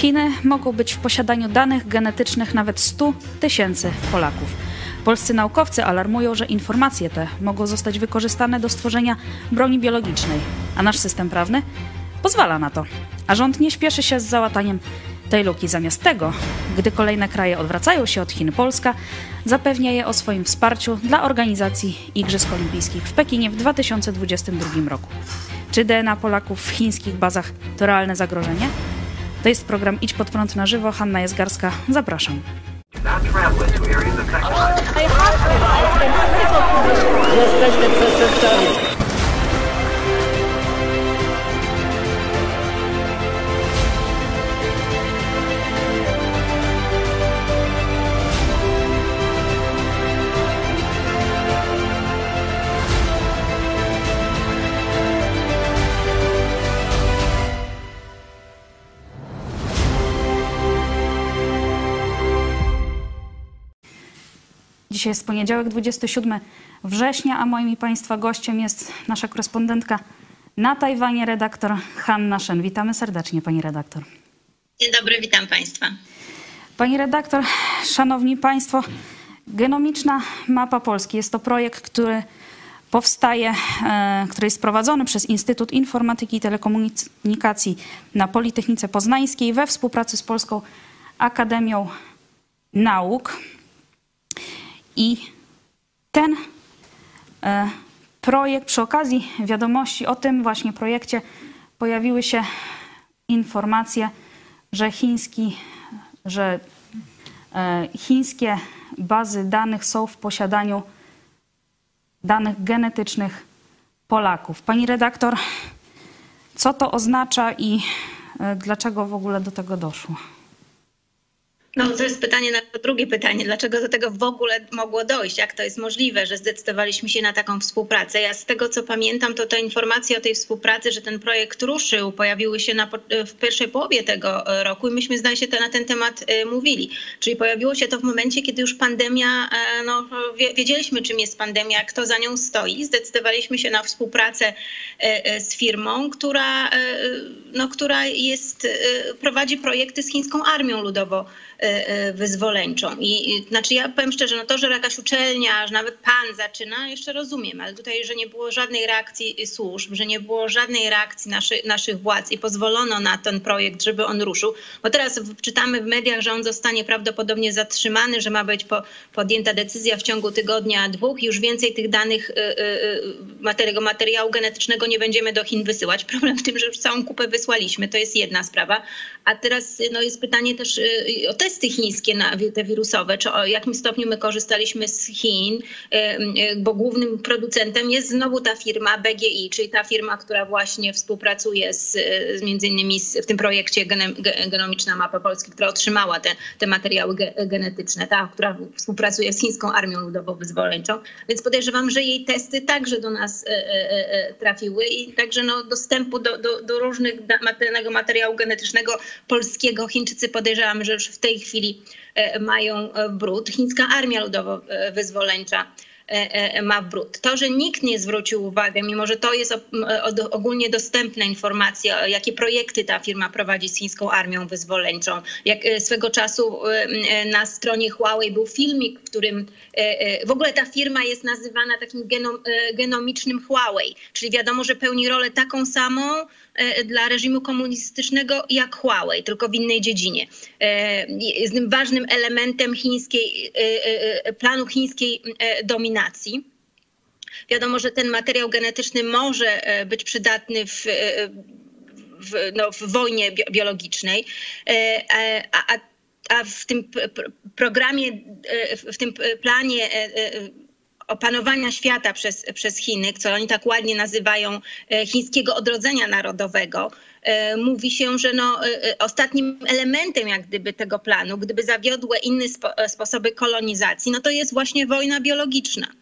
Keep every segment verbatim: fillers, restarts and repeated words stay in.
Chiny mogą być w posiadaniu danych genetycznych nawet stu tysięcy Polaków. Polscy naukowcy alarmują, że informacje te mogą zostać wykorzystane do stworzenia broni biologicznej, a nasz system prawny pozwala na to. A rząd nie śpieszy się z załataniem tej luki. Zamiast tego, gdy kolejne kraje odwracają się od Chin, Polska zapewnia je o swoim wsparciu dla organizacji Igrzysk Olimpijskich w Pekinie w dwa tysiące dwudziestym drugim roku. Czy D N A Polaków w chińskich bazach to realne zagrożenie? To jest program Idź Pod Prąd na żywo. Hanna Jezgarska, zapraszam. Jesteśmy przestępcami. Dzisiaj jest poniedziałek, dwudziestego siódmego września, a moim i Państwa gościem jest nasza korespondentka na Tajwanie, redaktor Hanna Shen. Witamy serdecznie, pani redaktor. Dzień dobry, witam Państwa. Pani redaktor, szanowni Państwo, genomiczna mapa Polski jest to projekt, który powstaje, e, który jest prowadzony przez Instytut Informatyki i Telekomunikacji na Politechnice Poznańskiej we współpracy z Polską Akademią Nauk. I ten e, projekt, przy okazji wiadomości o tym właśnie projekcie pojawiły się informacje, że, chiński, że e, chińskie bazy danych są w posiadaniu danych genetycznych Polaków. Pani redaktor, co to oznacza i e, dlaczego w ogóle do tego doszło? No to jest pytanie na to drugie pytanie. Dlaczego do tego w ogóle mogło dojść? Jak to jest możliwe, że zdecydowaliśmy się na taką współpracę? Ja z tego, co pamiętam, to te informacje o tej współpracy, że ten projekt ruszył, pojawiły się na, w pierwszej połowie tego roku i myśmy, zdaje się, to na ten temat mówili. Czyli pojawiło się to w momencie, kiedy już pandemia, no wiedzieliśmy, czym jest pandemia, kto za nią stoi. Zdecydowaliśmy się na współpracę z firmą, która, no, która jest, prowadzi projekty z chińską armią ludowo wyzwoleńczą. I znaczy ja powiem szczerze, no to, że jakaś uczelnia, że nawet pan zaczyna, jeszcze rozumiem, ale tutaj, że nie było żadnej reakcji służb, że nie było żadnej reakcji naszy, naszych władz i pozwolono na ten projekt, żeby on ruszył. Bo teraz czytamy w mediach, że on zostanie prawdopodobnie zatrzymany, że ma być po, podjęta decyzja w ciągu tygodnia, dwóch i już więcej tych danych materiału, materiału genetycznego nie będziemy do Chin wysyłać. Problem w tym, że już całą kupę wysłaliśmy, to jest jedna sprawa. A teraz no, jest pytanie też o testy chińskie, na, te wirusowe, czy o jakim stopniu my korzystaliśmy z Chin, bo głównym producentem jest znowu ta firma B G I, czyli ta firma, która właśnie współpracuje z, z między innymi z, w tym projekcie genem, Genomiczna Mapa Polski, która otrzymała te, te materiały ge, genetyczne, ta, która współpracuje z chińską armią ludowo-wyzwoleńczą. Więc podejrzewam, że jej testy także do nas e, e, trafiły i także no, dostępu do, do, do różnych materiału genetycznego polskiego Chińczycy podejrzewam, że już w tej chwili mają brud. Chińska armia ludowo-wyzwoleńcza ma brud. To, że nikt nie zwrócił uwagi, mimo że to jest ogólnie dostępna informacja, jakie projekty ta firma prowadzi z chińską armią wyzwoleńczą. Jak swego czasu na stronie Huawei był filmik, w którym w ogóle ta firma jest nazywana takim genom, genomicznym Huawei, czyli wiadomo, że pełni rolę taką samą dla reżimu komunistycznego jak Huawei, tylko w innej dziedzinie. Jest ważnym elementem chińskiej, planu chińskiej dominacji. Wiadomo, że ten materiał genetyczny może być przydatny w, w, no, w wojnie biologicznej, a, a, a w tym programie, w tym planie opanowania świata przez, przez Chiny, co oni tak ładnie nazywają chińskiego odrodzenia narodowego, mówi się, że no, ostatnim elementem jak gdyby tego planu, gdyby zawiodły inne spo, sposoby kolonizacji, no to jest właśnie wojna biologiczna.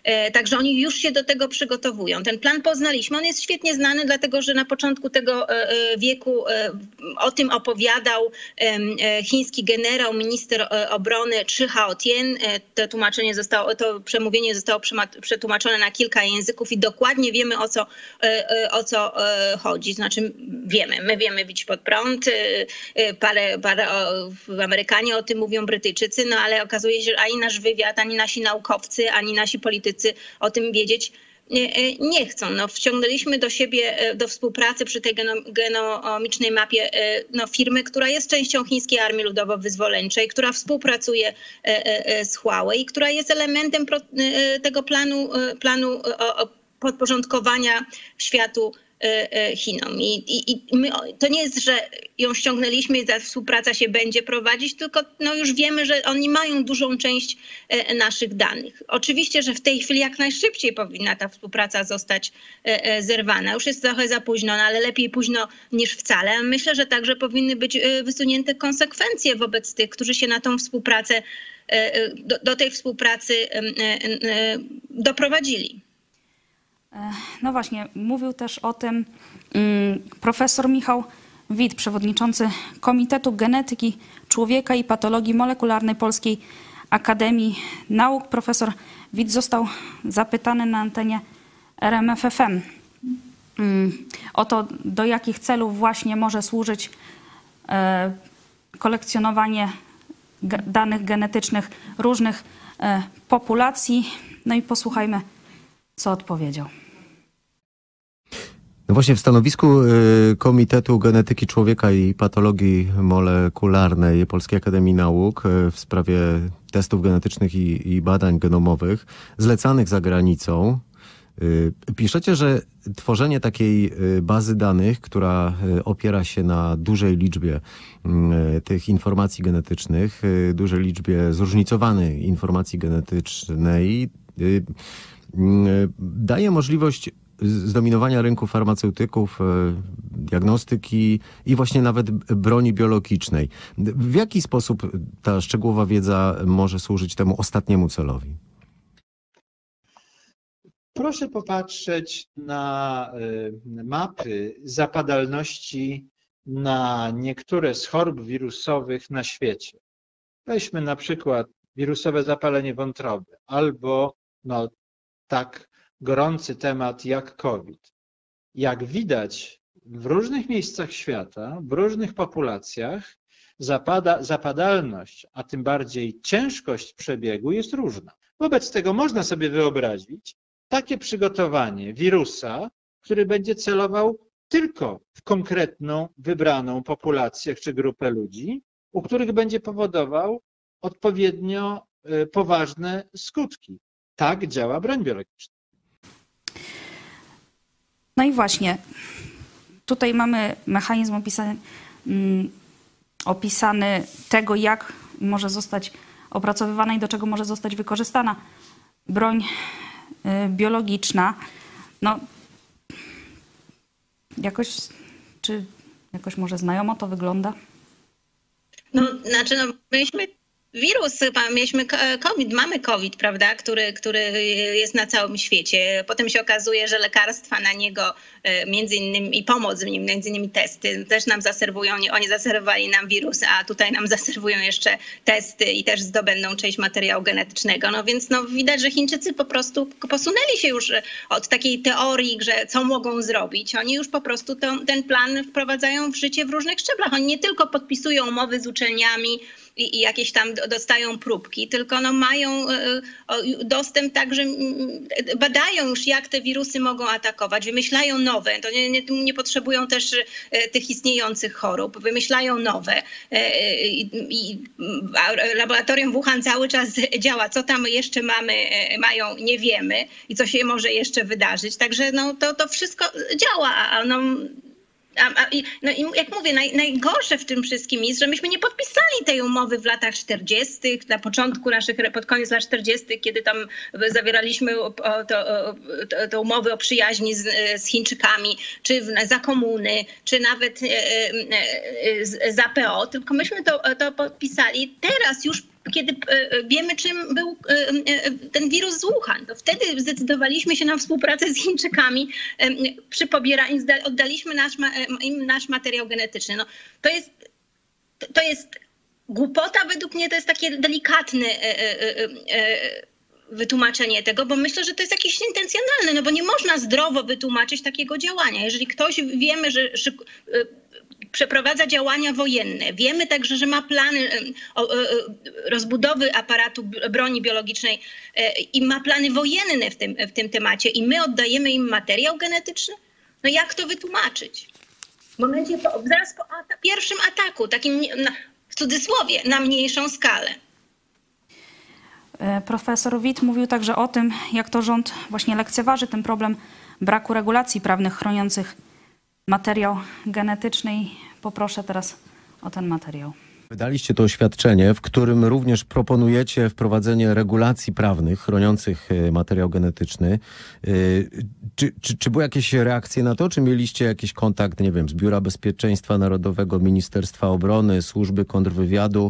Także oni już się do tego przygotowują. Ten plan poznaliśmy. On jest świetnie znany, dlatego że na początku tego wieku o tym opowiadał chiński generał, minister obrony Chi Hao-tien. To tłumaczenie zostało, to przemówienie zostało przetłumaczone na kilka języków i dokładnie wiemy, o co, o co chodzi. Znaczy wiemy, my wiemy bić pod prąd, parę, parę Amerykanie o tym mówią, Brytyjczycy, no ale okazuje się, że ani nasz wywiad, ani nasi naukowcy, ani nasi politycy o tym wiedzieć nie, nie chcą. No, wciągnęliśmy do siebie, do współpracy przy tej genomicznej mapie no, firmy, która jest częścią Chińskiej Armii Ludowo-Wyzwoleńczej, która współpracuje z Huawei, która jest elementem tego planu, planu podporządkowania światu Chinom. I, i, i my, to nie jest, że ją ściągnęliśmy i ta współpraca się będzie prowadzić, tylko no już wiemy, że oni mają dużą część naszych danych. Oczywiście, że w tej chwili jak najszybciej powinna ta współpraca zostać zerwana. Już jest trochę za późno, no ale lepiej późno niż wcale. Myślę, że także powinny być wysunięte konsekwencje wobec tych, którzy się na tą współpracę, do, do tej współpracy doprowadzili. No właśnie, mówił też o tym profesor Michał Wit, przewodniczący Komitetu Genetyki Człowieka i Patologii Molekularnej Polskiej Akademii Nauk. Profesor Wit został zapytany na antenie R M F F M o to, do jakich celów właśnie może służyć kolekcjonowanie danych genetycznych różnych populacji. No i posłuchajmy, co odpowiedział. No właśnie w stanowisku Komitetu Genetyki Człowieka i Patologii Molekularnej Polskiej Akademii Nauk w sprawie testów genetycznych i, i badań genomowych zlecanych za granicą piszecie, że tworzenie takiej bazy danych, która opiera się na dużej liczbie tych informacji genetycznych, dużej liczbie zróżnicowanej informacji genetycznej, daje możliwość zdominowania rynku farmaceutyków, diagnostyki i właśnie nawet broni biologicznej. W jaki sposób ta szczegółowa wiedza może służyć temu ostatniemu celowi? Proszę popatrzeć na mapy zapadalności na niektóre z chorób wirusowych na świecie. Weźmy na przykład wirusowe zapalenie wątroby albo no, tak gorący temat jak COVID. Jak widać w różnych miejscach świata, w różnych populacjach zapada, zapadalność, a tym bardziej ciężkość przebiegu jest różna. Wobec tego można sobie wyobrazić takie przygotowanie wirusa, który będzie celował tylko w konkretną, wybraną populację czy grupę ludzi, u których będzie powodował odpowiednio poważne skutki. Tak działa broń biologiczna. No i właśnie, tutaj mamy mechanizm opisany, um, opisany tego, jak może zostać opracowywana i do czego może zostać wykorzystana broń y, biologiczna. No, jakoś, czy jakoś może znajomo to wygląda? No, znaczy, no, myśmy wirus, mieliśmy COVID, mamy COVID, prawda, który, który jest na całym świecie. Potem się okazuje, że lekarstwa na niego, między innymi i pomoc w nim, między innymi testy, też nam zaserwują, oni zaserwowali nam wirus, a tutaj nam zaserwują jeszcze testy i też zdobędą część materiału genetycznego. No więc no, widać, że Chińczycy po prostu posunęli się już od takiej teorii, że co mogą zrobić. Oni już po prostu ten, ten plan wprowadzają w życie w różnych szczeblach. Oni nie tylko podpisują umowy z uczelniami, i jakieś tam dostają próbki, tylko no mają dostęp także, badają już, jak te wirusy mogą atakować, wymyślają nowe, to nie, nie, nie potrzebują też tych istniejących chorób, wymyślają nowe. I, i laboratorium Wuhan cały czas działa, co tam jeszcze mamy, mają, nie wiemy i co się może jeszcze wydarzyć, także no to, to wszystko działa, a no A, a, no i jak mówię, naj, najgorsze w tym wszystkim jest, że myśmy nie podpisali tej umowy w latach czterdziestych, na początku naszych, pod koniec lat czterdziestych, kiedy tam zawieraliśmy te umowy o przyjaźni z, z Chińczykami, czy w, za komuny, czy nawet e, e, z, za P O, tylko myśmy to, to podpisali teraz już kiedy wiemy, czym był ten wirus z Wuhan. To wtedy zdecydowaliśmy się na współpracę z Chińczykami przy pobieraniu, oddaliśmy nasz, im nasz materiał genetyczny. No, to jest, to jest głupota, według mnie to jest takie delikatne wytłumaczenie tego, bo myślę, że to jest jakieś intencjonalne, no bo nie można zdrowo wytłumaczyć takiego działania. Jeżeli ktoś wiemy, że przeprowadza działania wojenne. Wiemy także, że ma plany rozbudowy aparatu broni biologicznej i ma plany wojenne w tym, w tym temacie i my oddajemy im materiał genetyczny? No jak to wytłumaczyć? W momencie, po, zaraz po ata- pierwszym ataku, takim w cudzysłowie, na mniejszą skalę. Profesor Witt mówił także o tym, jak to rząd właśnie lekceważy ten problem braku regulacji prawnych chroniących materiał genetyczny. Poproszę teraz o ten materiał. Wydaliście to oświadczenie, w którym również proponujecie wprowadzenie regulacji prawnych chroniących materiał genetyczny. Czy, czy, czy były jakieś reakcje na to? Czy mieliście jakiś kontakt, nie wiem, z Biura Bezpieczeństwa Narodowego, Ministerstwa Obrony, Służby Kontrwywiadu?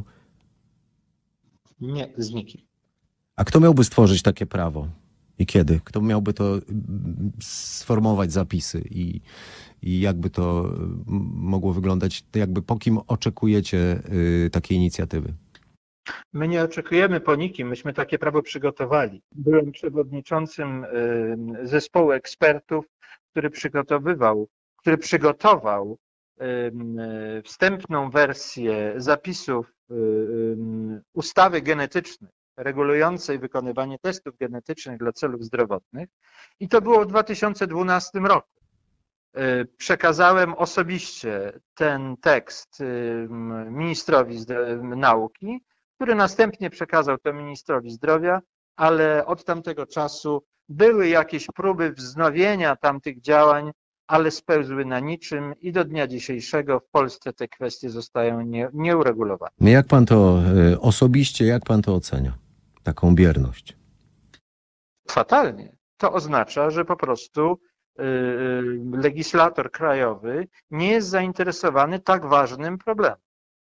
Nie, z nikim. A kto miałby stworzyć takie prawo? I kiedy? Kto miałby to sformułować zapisy i, i jakby to mogło wyglądać? Jakby po kim oczekujecie y, takiej inicjatywy? My nie oczekujemy po nikim, myśmy takie prawo przygotowali. Byłem przewodniczącym y, zespołu ekspertów, który przygotowywał, który przygotował y, y, wstępną wersję zapisów y, y, ustawy genetycznej regulującej wykonywanie testów genetycznych dla celów zdrowotnych i to było w dwa tysiące dwunastym roku. Przekazałem osobiście ten tekst ministrowi nauki, który następnie przekazał to ministrowi zdrowia, ale od tamtego czasu były jakieś próby wznowienia tamtych działań, ale spełzły na niczym i do dnia dzisiejszego w Polsce te kwestie zostają nie, nieuregulowane. Jak pan to osobiście, jak pan to ocenia? Taką bierność? Fatalnie. To oznacza, że po prostu legislator krajowy nie jest zainteresowany tak ważnym problemem.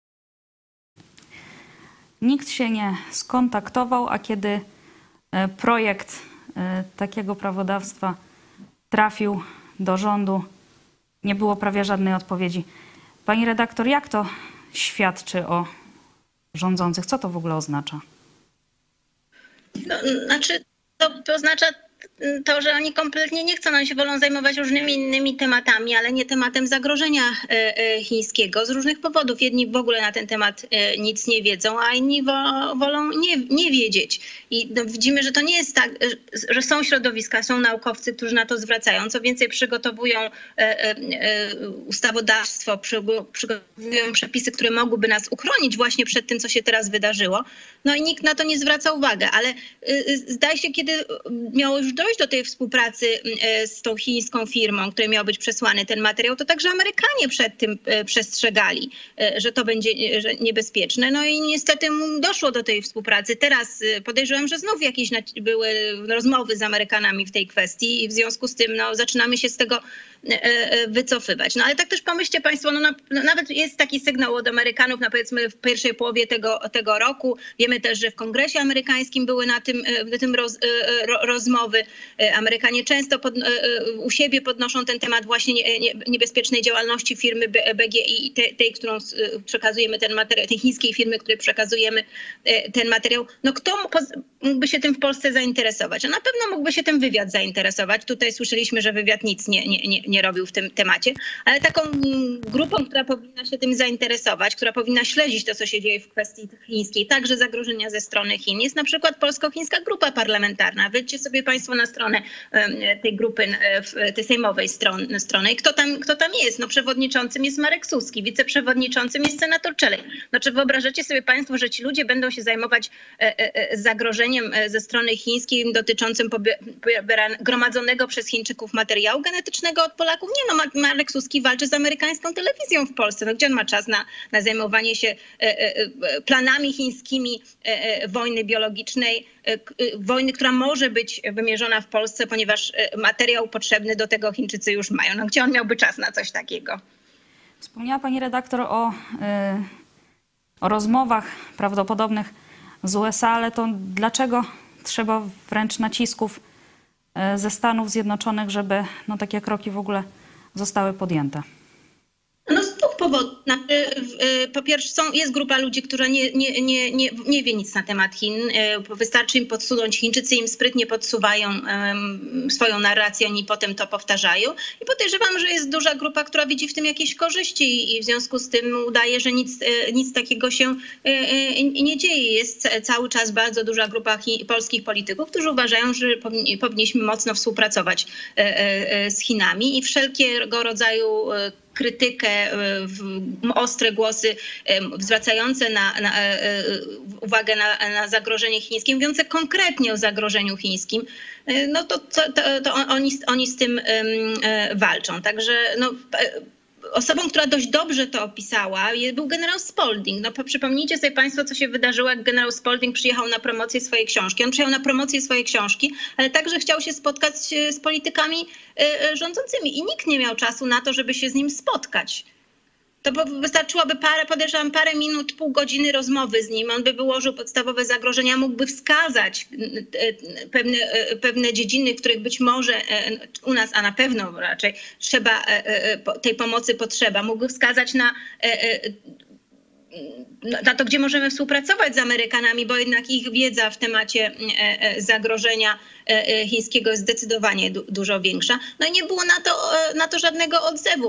Nikt się nie skontaktował, a kiedy projekt takiego prawodawstwa trafił do rządu, nie było prawie żadnej odpowiedzi. Pani redaktor, jak to świadczy o rządzących? Co to w ogóle oznacza? No, znaczy, to, to oznacza to, że oni kompletnie nie chcą, oni się wolą zajmować różnymi innymi tematami, ale nie tematem zagrożenia chińskiego z różnych powodów. Jedni w ogóle na ten temat nic nie wiedzą, a inni wolą nie, nie wiedzieć. I widzimy, że to nie jest tak, że są środowiska, są naukowcy, którzy na to zwracają. Co więcej, przygotowują ustawodawstwo, przygotowują przepisy, które mogłyby nas uchronić właśnie przed tym, co się teraz wydarzyło. No i nikt na to nie zwraca uwagi, ale zdaje się, kiedy miało już dojść do tej współpracy z tą chińską firmą, której miał być przesłany ten materiał, to także Amerykanie przed tym przestrzegali, że to będzie że niebezpieczne. No i niestety doszło do tej współpracy. Teraz podejrzewam, że znów jakieś były rozmowy z Amerykanami w tej kwestii i w związku z tym no, zaczynamy się z tego wycofywać. No ale tak też pomyślcie państwo, no, no, nawet jest taki sygnał od Amerykanów, na powiedzmy w pierwszej połowie tego, tego roku. Wiemy też, że w Kongresie amerykańskim były na tym, na tym roz, ro, rozmowy. Amerykanie często pod, u siebie podnoszą ten temat właśnie nie, nie, niebezpiecznej działalności firmy B G I, tej, tej, którą przekazujemy ten materiał, tej chińskiej firmy, której przekazujemy ten materiał. No kto mógłby się tym w Polsce zainteresować? No na pewno mógłby się tym wywiad zainteresować. Tutaj słyszeliśmy, że wywiad nic nie, nie, nie, nie robił w tym temacie, ale taką grupą, która powinna się tym zainteresować, która powinna śledzić to, co się dzieje w kwestii chińskiej, także zagrożenia ze strony Chin, jest na przykład Polsko-Chińska Grupa Parlamentarna. Wejdźcie sobie państwo na stronę tej grupy, tej sejmowej strony, strony. I kto tam, kto tam jest? No przewodniczącym jest Marek Suski, wiceprzewodniczącym jest senator Czelej. No czy wyobrażacie sobie państwo, że ci ludzie będą się zajmować zagrożeniem ze strony chińskiej dotyczącym gromadzonego przez Chińczyków materiału genetycznego od Polaków? Nie, no Marek Suski walczy z amerykańską telewizją w Polsce. No gdzie on ma czas na, na zajmowanie się planami chińskimi wojny biologicznej, wojny, która może być wymierzona w Polsce, ponieważ materiał potrzebny do tego Chińczycy już mają. No gdzie on miałby czas na coś takiego? Wspomniała pani redaktor o, o rozmowach prawdopodobnych z U S A, ale to dlaczego trzeba wręcz nacisków ze Stanów Zjednoczonych, żeby no, takie kroki w ogóle zostały podjęte? No z dwóch powodów. Znaczy, po pierwsze są, jest grupa ludzi, która nie, nie, nie, nie, nie wie nic na temat Chin. Wystarczy im podsunąć, Chińczycy im sprytnie podsuwają um, swoją narrację, oni potem to powtarzają. I podejrzewam, że jest duża grupa, która widzi w tym jakieś korzyści i w związku z tym udaje, że nic, nic takiego się nie dzieje. Jest cały czas bardzo duża grupa chi, polskich polityków, którzy uważają, że powinni, powinniśmy mocno współpracować z Chinami i wszelkiego rodzaju krytykę, ostre głosy zwracające na, na, uwagę na, na zagrożenie chińskie, mówiące konkretnie o zagrożeniu chińskim, no to, to, to, to oni, oni z tym walczą. Także no, osobą, która dość dobrze to opisała, był generał Spalding. No, przypomnijcie sobie państwo, co się wydarzyło, jak generał Spalding przyjechał na promocję swojej książki. On przyjechał na promocję swojej książki, ale także chciał się spotkać z politykami rządzącymi i nikt nie miał czasu na to, żeby się z nim spotkać. To wystarczyłoby parę, podejrzewam, parę minut, pół godziny rozmowy z nim. On by wyłożył podstawowe zagrożenia, mógłby wskazać pewne, pewne dziedziny, w których być może u nas, a na pewno raczej trzeba, tej pomocy potrzeba. Mógłby wskazać na, na to, gdzie możemy współpracować z Amerykanami, bo jednak ich wiedza w temacie zagrożenia chińskiego jest zdecydowanie du- dużo większa. No i nie było na to, na to żadnego odzewu.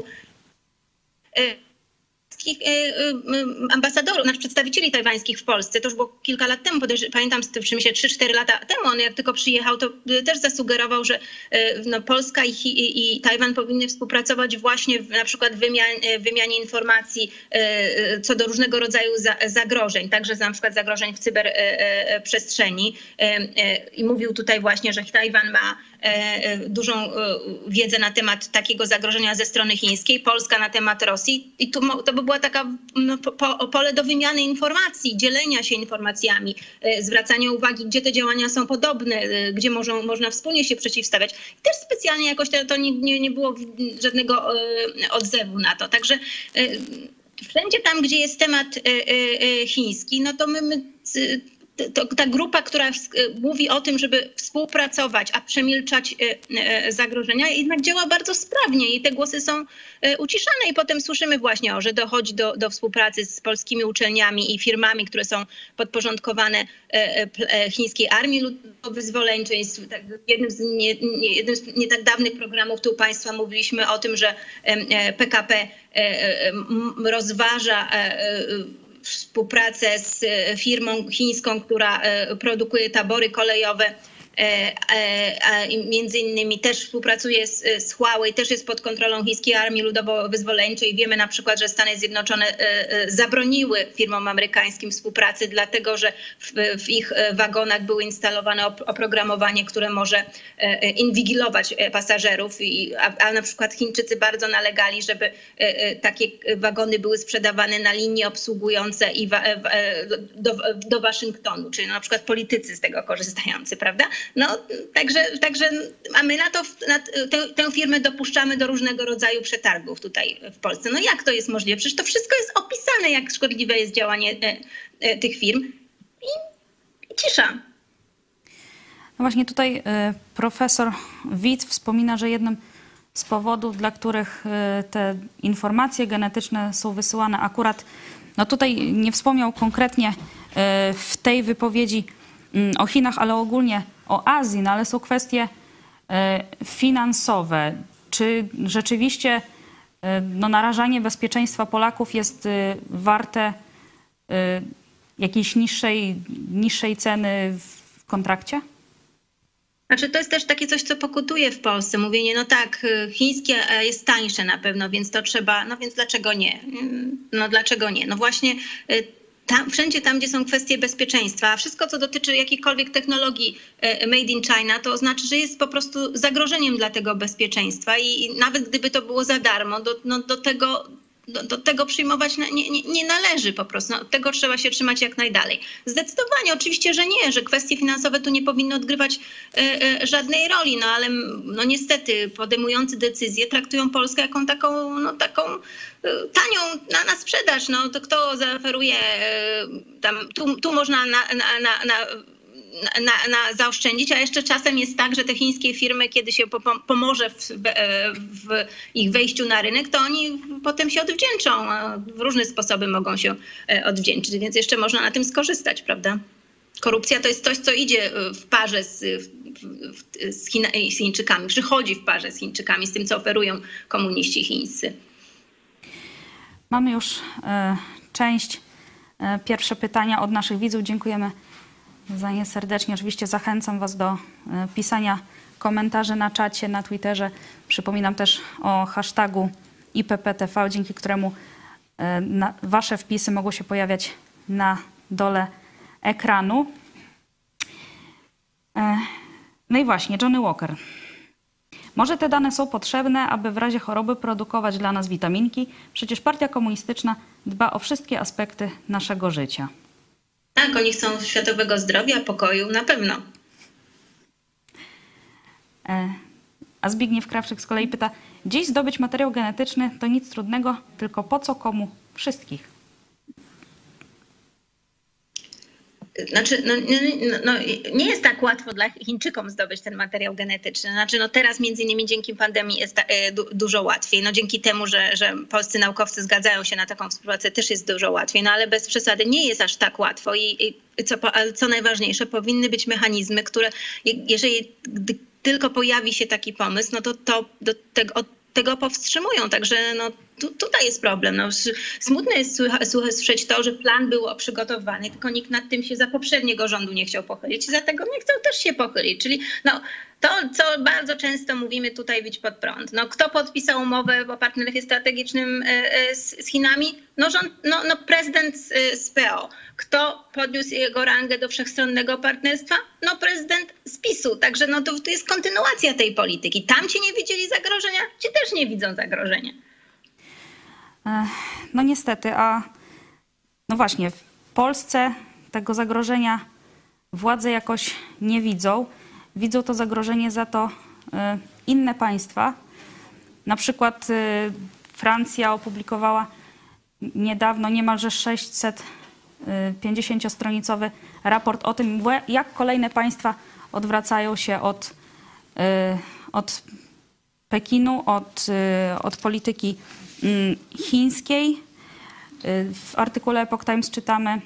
Ambasadorów, znaczy przedstawicieli tajwańskich w Polsce, to już było kilka lat temu, pamiętam, się trzy cztery lata temu, on jak tylko przyjechał, to też zasugerował, że no, Polska i, i, i Tajwan powinny współpracować właśnie w, na przykład w wymianie, wymianie informacji co do różnego rodzaju za, zagrożeń, także na przykład zagrożeń w cyberprzestrzeni. I mówił tutaj właśnie, że Tajwan ma dużą wiedzę na temat takiego zagrożenia ze strony chińskiej, Polska na temat Rosji i to, to by była taka no, po, pole do wymiany informacji, dzielenia się informacjami, zwracania uwagi, gdzie te działania są podobne, gdzie można, można wspólnie się przeciwstawiać. I też specjalnie jakoś to, to nie, nie, nie było żadnego odzewu na to. Także wszędzie tam, gdzie jest temat chiński, no to my, my To, ta grupa, która mówi o tym, żeby współpracować, a przemilczać zagrożenia, jednak działa bardzo sprawnie i te głosy są uciszane i potem słyszymy właśnie, o, że dochodzi do, do współpracy z polskimi uczelniami i firmami, które są podporządkowane chińskiej armii ludowo-wyzwoleńczej. Jednym z nie, nie, jednym z nie tak dawnych programów tu państwa mówiliśmy o tym, że P K P rozważa współpracę z firmą chińską, która produkuje tabory kolejowe. Między innymi też współpracuje z, z Huawei, też jest pod kontrolą chińskiej armii ludowo-wyzwoleńczej. Wiemy na przykład, że Stany Zjednoczone zabroniły firmom amerykańskim współpracy, dlatego że w, w ich wagonach było instalowane oprogramowanie, które może inwigilować pasażerów, i, a, a na przykład Chińczycy bardzo nalegali, żeby takie wagony były sprzedawane na linie obsługujące i wa, do, do Waszyngtonu, czyli na przykład politycy z tego korzystający, prawda? No, także, także a my na to, na tę, tę firmę dopuszczamy do różnego rodzaju przetargów tutaj w Polsce. No jak to jest możliwe? Przecież to wszystko jest opisane, jak szkodliwe jest działanie e, e, tych firm i, i cisza. No właśnie tutaj e, profesor Wit wspomina, że jednym z powodów, dla których e, te informacje genetyczne są wysyłane akurat, no tutaj nie wspomniał konkretnie e, w tej wypowiedzi o Chinach, ale ogólnie o Azji, no ale są kwestie finansowe. Czy rzeczywiście no, narażanie bezpieczeństwa Polaków jest warte jakiejś niższej, niższej ceny w kontrakcie? Znaczy to jest też takie coś, co pokutuje w Polsce. Mówienie, no tak, chińskie jest tańsze na pewno, więc to trzeba, no więc dlaczego nie? No dlaczego nie? No właśnie tam, wszędzie tam, gdzie są kwestie bezpieczeństwa, a wszystko, co dotyczy jakiejkolwiek technologii made in China, to oznacza, że jest po prostu zagrożeniem dla tego bezpieczeństwa i nawet gdyby to było za darmo, do, no, do tego do, do tego przyjmować nie, nie, nie należy po prostu. No, tego trzeba się trzymać jak najdalej. Zdecydowanie, oczywiście, że nie, że kwestie finansowe tu nie powinny odgrywać e, e, żadnej roli, no ale no, niestety podejmujący decyzje traktują Polskę jaką taką, no, taką e, tanią na, na sprzedaż. No, to kto zaoferuje, e, tam, tu, tu można na, na, na, na Na, na zaoszczędzić, a jeszcze czasem jest tak, że te chińskie firmy, kiedy się po, pomoże w, w ich wejściu na rynek, to oni potem się odwdzięczą. W różne sposoby mogą się odwdzięczyć, więc jeszcze można na tym skorzystać, prawda? Korupcja to jest coś, co idzie w parze z, z, Chin, z Chińczykami, przychodzi w parze z Chińczykami, z tym, co oferują komuniści chińscy. Mamy już e, część, e, pierwsze pytania od naszych widzów. Dziękujemy za nie serdecznie. Oczywiście zachęcam Was do pisania komentarzy na czacie, na Twitterze. Przypominam też o hashtagu I P P T V, dzięki któremu na, Wasze wpisy mogą się pojawiać na dole ekranu. No i właśnie, Johnny Walker. Może te dane są potrzebne, aby w razie choroby produkować dla nas witaminki? Przecież partia komunistyczna dba o wszystkie aspekty naszego życia. Tak, oni chcą światowego zdrowia, pokoju, na pewno. A Zbigniew Krawczyk z kolei pyta, dziś zdobyć materiał genetyczny to nic trudnego, tylko po co, komu, wszystkich? Znaczy, no, no, no, nie jest tak łatwo dla Chińczykom zdobyć ten materiał genetyczny. Znaczy, no teraz między innymi dzięki pandemii jest e, du, dużo łatwiej. No dzięki temu, że, że polscy naukowcy zgadzają się na taką współpracę, też jest dużo łatwiej. No ale bez przesady nie jest aż tak łatwo i, i co, ale co najważniejsze, powinny być mechanizmy, które jeżeli gdy tylko pojawi się taki pomysł, no to, to do tego, od tego powstrzymują. Także no, tu, tutaj jest problem. No, smutne jest słyszeć to, że plan był przygotowany, tylko nikt nad tym się za poprzedniego rządu nie chciał pochylić i za tego nie chciał też się pochylić. Czyli no, to, co bardzo często mówimy tutaj, bić pod prąd. No, kto podpisał umowę o partnerstwie strategicznym z, z Chinami? No, rząd, no, no prezydent z, z P O. Kto podniósł jego rangę do wszechstronnego partnerstwa? No prezydent z PiSu. Także no, to, to jest kontynuacja tej polityki. Tam ci nie widzieli zagrożenia, ci też nie widzą zagrożenia. No niestety, a no właśnie, w Polsce tego zagrożenia władze jakoś nie widzą. Widzą to zagrożenie za to inne państwa. Na przykład Francja opublikowała niedawno niemalże sześćsetpięćdziesięciostronicowy raport o tym, jak kolejne państwa odwracają się od, od Pekinu, od, od polityki chińskiej. W artykule Epoch Times czytamy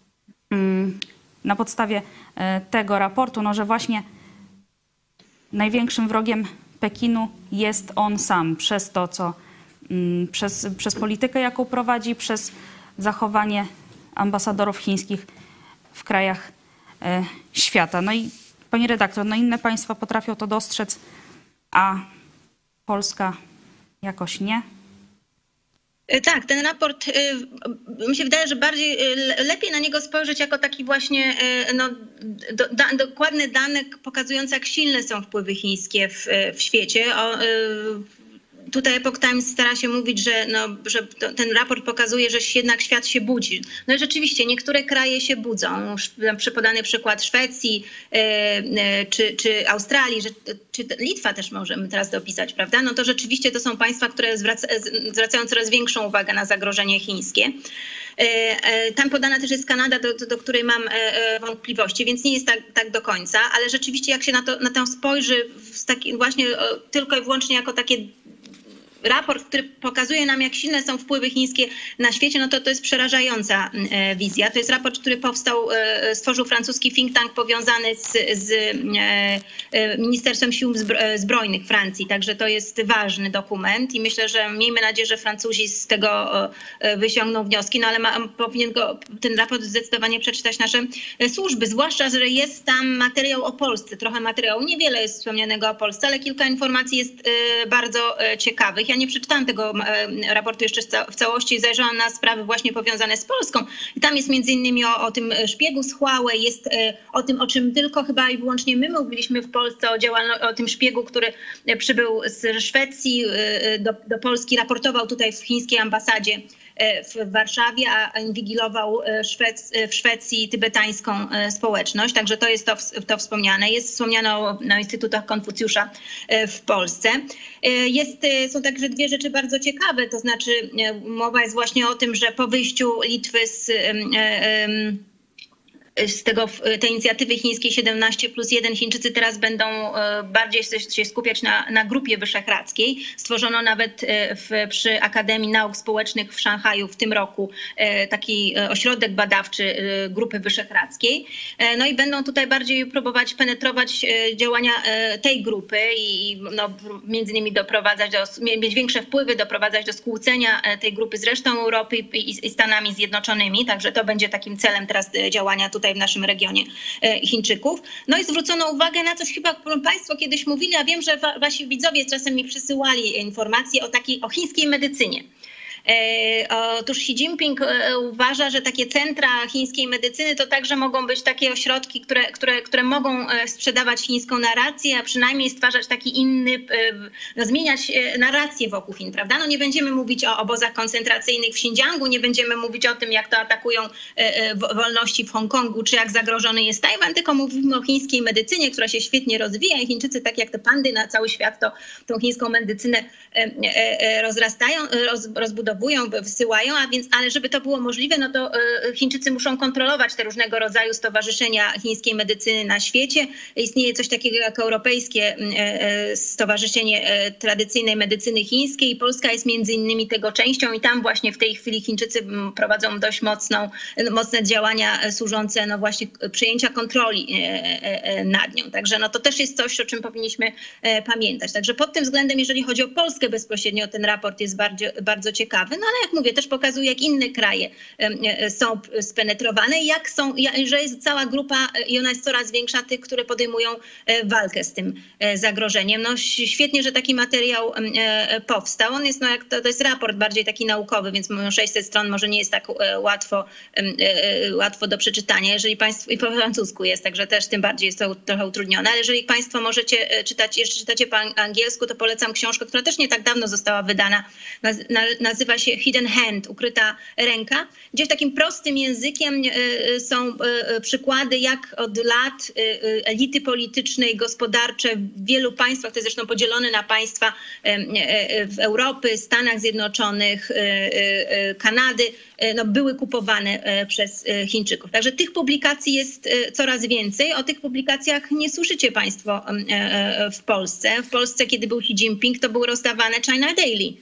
na podstawie tego raportu, no, że właśnie największym wrogiem Pekinu jest on sam przez to, co przez, przez politykę, jaką prowadzi, przez zachowanie ambasadorów chińskich w krajach świata. No i pani redaktor, no inne państwa potrafią to dostrzec, a Polska jakoś nie. Tak, ten raport, mi się wydaje, że bardziej lepiej na niego spojrzeć jako taki właśnie no, do, da, dokładny dane pokazujący, jak silne są wpływy chińskie w, w świecie. O, tutaj Epoch Times stara się mówić, że, no, że to, ten raport pokazuje, że jednak świat się budzi. No i rzeczywiście niektóre kraje się budzą. Podany przykład Szwecji e, e, czy, czy Australii, że, czy Litwa też możemy teraz dopisać, prawda? No to rzeczywiście to są państwa, które zwraca, zwracają coraz większą uwagę na zagrożenie chińskie. Tam podana też jest Kanada, do, do, do której mam wątpliwości, więc nie jest tak, tak do końca, ale rzeczywiście jak się na to, na to spojrzy w taki, właśnie tylko i wyłącznie jako takie raport, który pokazuje nam, jak silne są wpływy chińskie na świecie, no to to jest przerażająca wizja. To jest raport, który powstał, stworzył francuski think tank powiązany z, z Ministerstwem Sił Zbrojnych Francji. Także to jest ważny dokument i myślę, że miejmy nadzieję, że Francuzi z tego wyciągną wnioski, no ale ma, powinien go, ten raport zdecydowanie przeczytać nasze służby, zwłaszcza, że jest tam materiał o Polsce, trochę materiału, niewiele jest wspomnianego o Polsce, ale kilka informacji jest bardzo ciekawych. Ja nie przeczytałam tego raportu jeszcze w całości, zajrzałam na sprawy właśnie powiązane z Polską. I tam jest między innymi o, o tym szpiegu z Huawei, jest o tym, o czym tylko chyba i wyłącznie my mówiliśmy w Polsce, o, działalno- o tym szpiegu, który przybył z Szwecji do, do Polski, raportował tutaj w chińskiej ambasadzie w Warszawie, a inwigilował Szwec- w Szwecji tybetańską społeczność. Także to jest to, to wspomniane. Jest wspomniane o na Instytutach Konfucjusza w Polsce. Jest, są także dwie rzeczy bardzo ciekawe, to znaczy mowa jest właśnie o tym, że po wyjściu Litwy z z tego, tej inicjatywy chińskiej siedemnaście plus jeden Chińczycy teraz będą bardziej się skupiać na, na Grupie Wyszehradzkiej. Stworzono nawet w, przy Akademii Nauk Społecznych w Szanghaju w tym roku taki ośrodek badawczy Grupy Wyszehradzkiej. No i będą tutaj bardziej próbować penetrować działania tej grupy i no, między innymi doprowadzać do, mieć większe wpływy, doprowadzać do skłócenia tej grupy z resztą Europy i, i Stanami Zjednoczonymi. Także to będzie takim celem teraz działania tutaj w naszym regionie Chińczyków. No i zwrócono uwagę na coś, chyba Państwo kiedyś mówili, a wiem, że wa- wasi widzowie czasem mi przysyłali informacje o takiej, o chińskiej medycynie. Otóż Xi Jinping uważa, że takie centra chińskiej medycyny to także mogą być takie ośrodki, które, które, które mogą sprzedawać chińską narrację, a przynajmniej stwarzać taki inny, no, zmieniać narrację wokół Chin, prawda? No nie będziemy mówić o obozach koncentracyjnych w Xinjiangu, nie będziemy mówić o tym, jak to atakują wolności w Hongkongu, czy jak zagrożony jest Tajwan, tylko mówimy o chińskiej medycynie, która się świetnie rozwija i Chińczycy, tak jak te pandy na cały świat, to tą chińską medycynę rozrastają, roz, rozbudowują, wysyłają, a więc, ale żeby to było możliwe, no to Chińczycy muszą kontrolować te różnego rodzaju stowarzyszenia chińskiej medycyny na świecie. Istnieje coś takiego jak Europejskie Stowarzyszenie Tradycyjnej Medycyny Chińskiej i Polska jest między innymi tego częścią i tam właśnie w tej chwili Chińczycy prowadzą dość mocną, mocne działania służące no właśnie przejęcia kontroli nad nią. Także no to też jest coś, o czym powinniśmy pamiętać. Także pod tym względem, jeżeli chodzi o Polskę bezpośrednio, ten raport jest bardzo, bardzo ciekawy. No ale jak mówię, też pokazuje, jak inne kraje są spenetrowane i jak są, że jest cała grupa i ona jest coraz większa tych, które podejmują walkę z tym zagrożeniem. No świetnie, że taki materiał powstał. On jest, no jak to, to jest raport bardziej taki naukowy, więc sześćset stron może nie jest tak łatwo, łatwo do przeczytania. Jeżeli państwo, i po francusku jest, także też tym bardziej jest to trochę utrudnione, ale jeżeli państwo możecie czytać, jeszcze czytacie po angielsku, to polecam książkę, która też nie tak dawno została wydana. Nazywa się Hidden Hand, ukryta ręka, gdzie takim prostym językiem są przykłady, jak od lat elity polityczne i gospodarcze w wielu państwach, to jest zresztą podzielone na państwa w Europie, Stanach Zjednoczonych, Kanady, no, były kupowane przez Chińczyków. Także tych publikacji jest coraz więcej. O tych publikacjach nie słyszycie państwo w Polsce. W Polsce, kiedy był Xi Jinping, to były rozdawane China Daily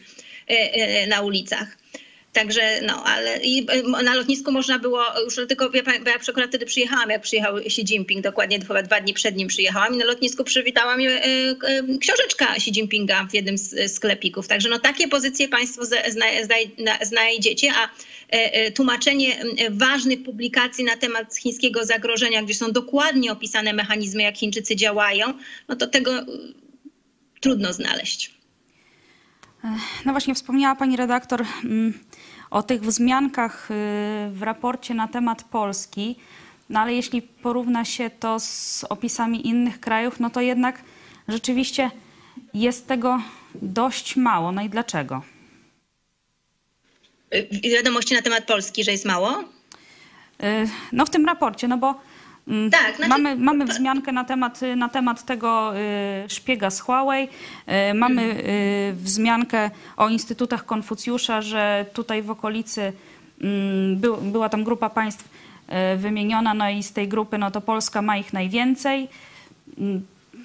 na ulicach. Także no, ale i na lotnisku można było już tylko, ja, ja akurat wtedy przyjechałam, jak przyjechał Xi Jinping, dokładnie chyba dwa dni przed nim przyjechałam i na lotnisku przywitała mnie e, e, książeczka Xi Jinpinga w jednym z sklepików. Także no takie pozycje państwo zna, zna, znajdziecie, a e, tłumaczenie ważnych publikacji na temat chińskiego zagrożenia, gdzie są dokładnie opisane mechanizmy, jak Chińczycy działają, no to tego trudno znaleźć. No właśnie wspomniała pani redaktor o tych wzmiankach w raporcie na temat Polski, no ale jeśli porówna się to z opisami innych krajów, no to jednak rzeczywiście jest tego dość mało. No i dlaczego? Wiadomości na temat Polski, że jest mało? No w tym raporcie, no bo Tak, znaczy... mamy, mamy wzmiankę na temat, na temat tego y, szpiega z Huawei, y, mamy y, wzmiankę o Instytutach Konfucjusza, że tutaj w okolicy y, by, była tam grupa państw y, wymieniona, no i z tej grupy no to Polska ma ich najwięcej. Y,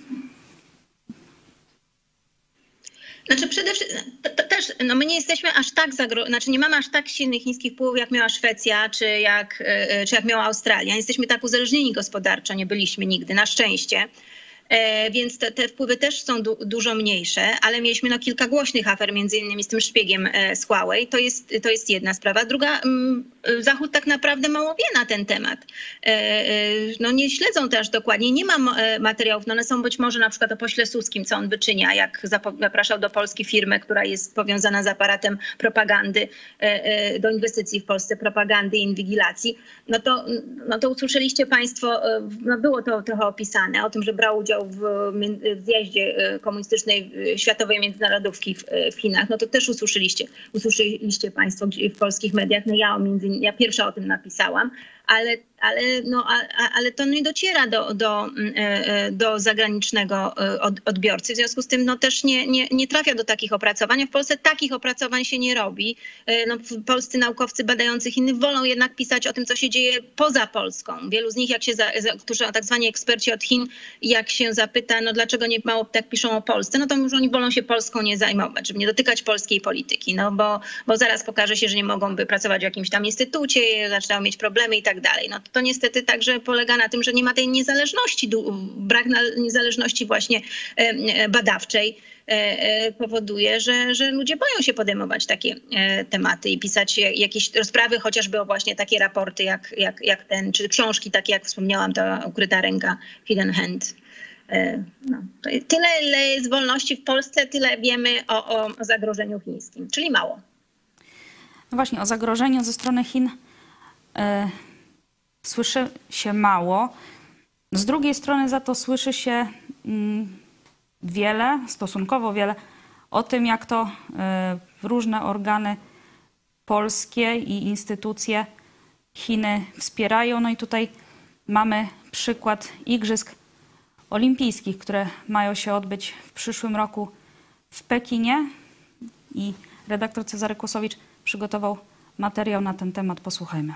Znaczy przede wszystkim to, to też, no my nie jesteśmy aż tak zagro... znaczy nie mamy aż tak silnych chińskich wpływów, jak miała Szwecja, czy jak, czy jak miała Australia. Jesteśmy tak uzależnieni gospodarczo, nie byliśmy nigdy, na szczęście. więc te, te wpływy też są du, dużo mniejsze, ale mieliśmy no kilka głośnych afer, między innymi z tym szpiegiem z Huawei. To jest, to jest jedna sprawa. Druga, Zachód tak naprawdę mało wie na ten temat. No nie śledzą też dokładnie, nie ma materiałów, no one są być może na przykład o pośle Suskim, co on wyczynia, jak zapraszał do Polski firmę, która jest powiązana z aparatem propagandy, do inwestycji w Polsce, propagandy i inwigilacji. No to, no to usłyszeliście państwo, no było to trochę opisane, o tym, że brał udział w, w zjeździe komunistycznej światowej międzynarodówki w, w Chinach. No to też usłyszeliście, usłyszeliście państwo w polskich mediach. No ja, między, ja pierwsza o tym napisałam. Ale, ale, no, ale to nie dociera do, do, do zagranicznego odbiorcy. W związku z tym no, też nie, nie, nie trafia do takich opracowań. W Polsce takich opracowań się nie robi. No, polscy naukowcy badający Chiny wolą jednak pisać o tym, co się dzieje poza Polską. Wielu z nich, jak się za, którzy tak zwani eksperci od Chin, jak się zapyta, no dlaczego nie mało tak piszą o Polsce, no to już oni wolą się Polską nie zajmować, żeby nie dotykać polskiej polityki. No bo, bo zaraz pokaże się, że nie mogą by pracować w jakimś tam instytucie, zaczynają mieć problemy i tak dalej. No to, to niestety także polega na tym, że nie ma tej niezależności, brak niezależności właśnie badawczej powoduje, że, że ludzie boją się podejmować takie tematy i pisać jakieś rozprawy, chociażby o właśnie takie raporty jak, jak, jak ten, czy książki takie, jak wspomniałam, ta Ukryta ręka, Hidden Hand. No, tyle, ile jest wolności w Polsce, tyle wiemy o, o zagrożeniu chińskim, czyli mało. No właśnie, o zagrożeniu ze strony Chin y, słyszy się mało. Z drugiej strony za to słyszy się y, wiele, stosunkowo wiele, o tym, jak to y, różne organy polskie i instytucje Chiny wspierają. No i tutaj mamy przykład Igrzysk Olimpijskich, które mają się odbyć w przyszłym roku w Pekinie. I redaktor Cezary Kłosowicz przygotował materiał na ten temat. Posłuchajmy.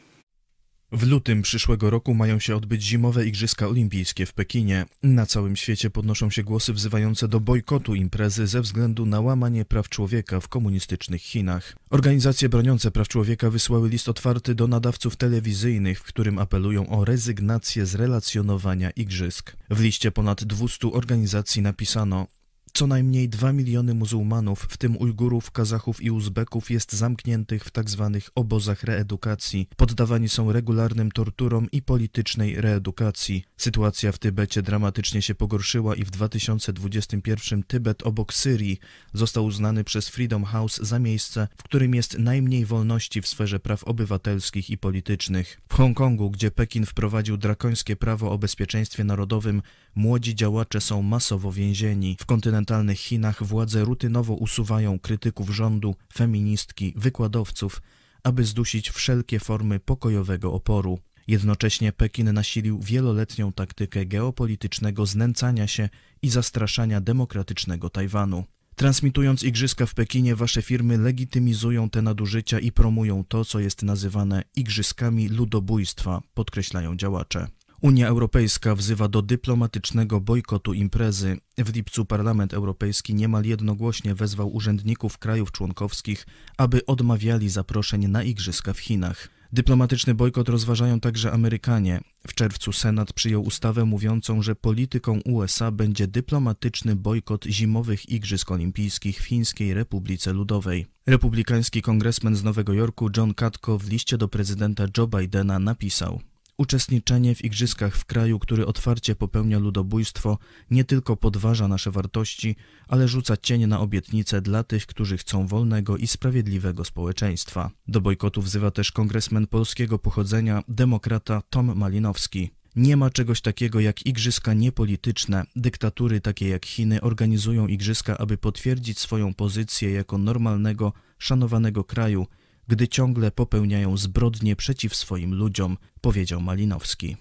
W lutym przyszłego roku mają się odbyć zimowe Igrzyska Olimpijskie w Pekinie. Na całym świecie podnoszą się głosy wzywające do bojkotu imprezy ze względu na łamanie praw człowieka w komunistycznych Chinach. Organizacje broniące praw człowieka wysłały list otwarty do nadawców telewizyjnych, w którym apelują o rezygnację z relacjonowania igrzysk. W liście ponad dwustu organizacji napisano: co najmniej dwa miliony muzułmanów, w tym Ujgurów, Kazachów i Uzbeków, jest zamkniętych w tzw. obozach reedukacji. Poddawani są regularnym torturom i politycznej reedukacji. Sytuacja w Tybecie dramatycznie się pogorszyła i w dwa tysiące dwudziestym pierwszym Tybet obok Syrii został uznany przez Freedom House za miejsce, w którym jest najmniej wolności w sferze praw obywatelskich i politycznych. W Hongkongu, gdzie Pekin wprowadził drakońskie prawo o bezpieczeństwie narodowym, młodzi działacze są masowo więzieni. W kontynentalnych Chinach władze rutynowo usuwają krytyków rządu, feministki, wykładowców, aby zdusić wszelkie formy pokojowego oporu. Jednocześnie Pekin nasilił wieloletnią taktykę geopolitycznego znęcania się i zastraszania demokratycznego Tajwanu. Transmitując igrzyska w Pekinie, wasze firmy legitymizują te nadużycia i promują to, co jest nazywane igrzyskami ludobójstwa, podkreślają działacze. Unia Europejska wzywa do dyplomatycznego bojkotu imprezy. W lipcu Parlament Europejski niemal jednogłośnie wezwał urzędników krajów członkowskich, aby odmawiali zaproszeń na igrzyska w Chinach. Dyplomatyczny bojkot rozważają także Amerykanie. W czerwcu Senat przyjął ustawę mówiącą, że polityką U S A będzie dyplomatyczny bojkot zimowych Igrzysk Olimpijskich w Chińskiej Republice Ludowej. Republikański kongresmen z Nowego Jorku John Katko w liście do prezydenta Joe Bidena napisał: uczestniczenie w igrzyskach w kraju, który otwarcie popełnia ludobójstwo, nie tylko podważa nasze wartości, ale rzuca cień na obietnice dla tych, którzy chcą wolnego i sprawiedliwego społeczeństwa. Do bojkotu wzywa też kongresmen polskiego pochodzenia, demokrata Tom Malinowski. Nie ma czegoś takiego jak igrzyska niepolityczne. Dyktatury takie jak Chiny organizują igrzyska, aby potwierdzić swoją pozycję jako normalnego, szanowanego kraju, gdy ciągle popełniają zbrodnie przeciw swoim ludziom, powiedział Malinowski.